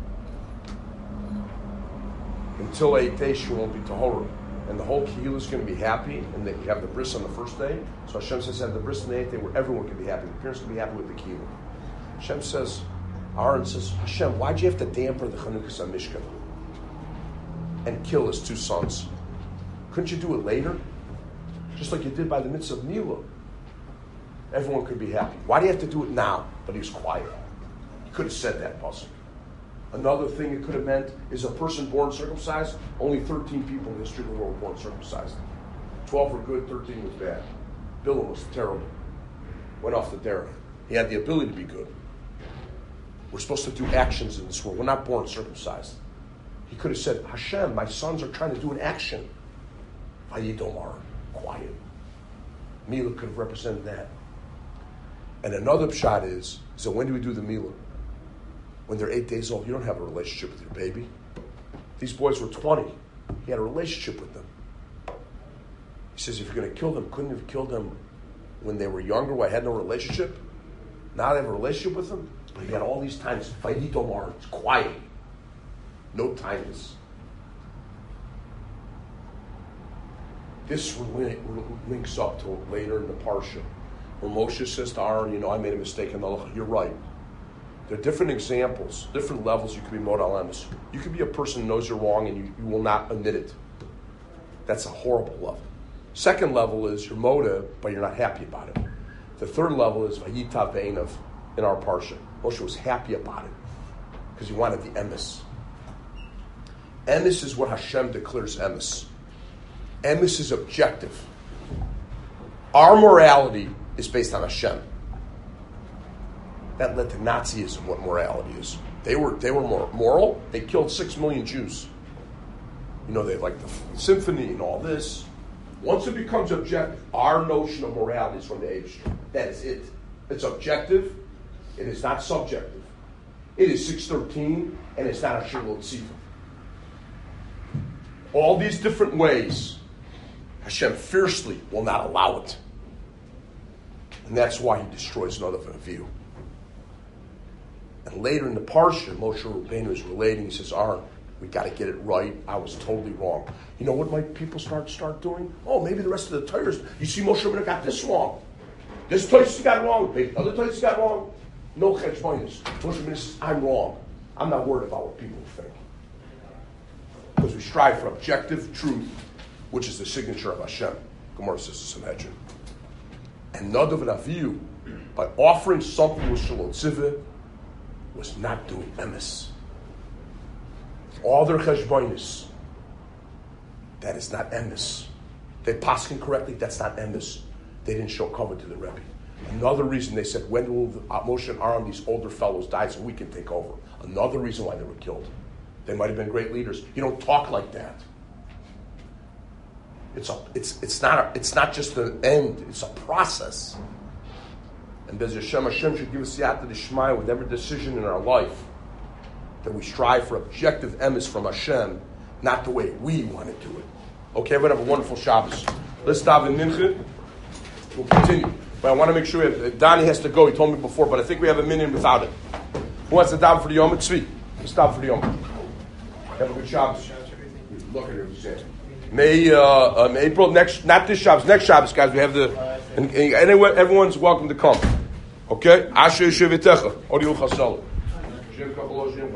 S1: Until 8th day, she won't be tahora. And the whole kehillah is going to be happy, and they have the bris on the first day. So Hashem says, have the bris on the 8th day where everyone can be happy. The parents can be happy with the kehillah. Hashem says, Aaron says, Hashem, why'd you have to damper the Chanukas HaMishkan and kill his 2 sons? Couldn't you do it later? Just like you did by the mitzvah of Nila. Everyone could be happy. Why do you have to do it now? But he was quiet. He could have said that, pasuk. Another thing it could have meant is a person born circumcised, only 13 people in the history of the world were born circumcised. 12 were good, 13 was bad. Bilam was terrible. Went off the derech. He had the ability to be good. We're supposed to do actions in this world. We're not born circumcised. He could have said, Hashem, my sons are trying to do an action. Vayidomar, quiet. Mila could have represented that. And another pshat is, so when do we do the Mila? When they're 8 days old, you don't have a relationship with your baby. These boys were 20. He had a relationship with them. He says, if you're going to kill them, couldn't you have killed them when they were younger, when I had no relationship? Now they have a relationship with them? But he had all these times, Vayidomar, it's quiet. No timeless. This links up to later in the Parsha, where Moshe says to Aaron, I made a mistake in the halacha. You're right. There are different examples, different levels you could be modal emes. You could be a person who knows you're wrong and you will not admit it. That's a horrible level. Second level is you're moda, but you're not happy about it. The third level is vayitav ve'enav in our Parsha. Moshe was happy about it because he wanted the emes. Emes is what Hashem declares emes. Emes is objective. Our morality is based on Hashem. That led to Nazism, what morality is. They were more moral. They killed 6 million Jews. They had like the symphony and all this. Once it becomes objective, our notion of morality is from the Eibush. That is it. It's objective. It is not subjective. It is 613, and it's not a shirul tziva. All these different ways, Hashem fiercely will not allow it. And that's why he destroys another view. And later in the Parsha, Moshe Rabbeinu is relating, he says, Aaron, we got to get it right. I was totally wrong. You know what might people start doing? Oh, maybe the rest of the Torahs. You see, Moshe Rabbeinu got this wrong. This Torah got wrong. Maybe other Torahs got wrong. No cheshbonis. Moshe Rabbeinu says, I'm wrong. I'm not worried about what people think. Because we strive for objective truth, which is the signature of Hashem. Gemara says this in Hedron. And Nadav and Avihu, by offering something with Shalom Tzivah, was not doing emes. All their cheshbonis, that is not emes. They paskin correctly, that's not emes. They didn't show cover to the Rebbe. Another reason they said, when will Moshe and Aaron, these older fellows, die so we can take over? Another reason why they were killed. They might have been great leaders. You don't talk like that. It's not just an end, it's a process. And Bez Hashem should give us siyata d'shmaya with every decision in our life that we strive for objective emes from Hashem, not the way we want to do it. Okay, everyone have a wonderful Shabbos. Let's stop in Mincha. We'll continue. But I want to make sure Donnie has to go. He told me before, but I think we have a minute without it. Who wants to stop for the Yom? It's Tzvi. Let's stop for the Yom. Have a good Shabbos. Look at her. May April next, not this Shabbos, next Shabbos, guys. We have everyone's welcome to come. Okay? Asher Yeshivitecha. Ori Uchasala.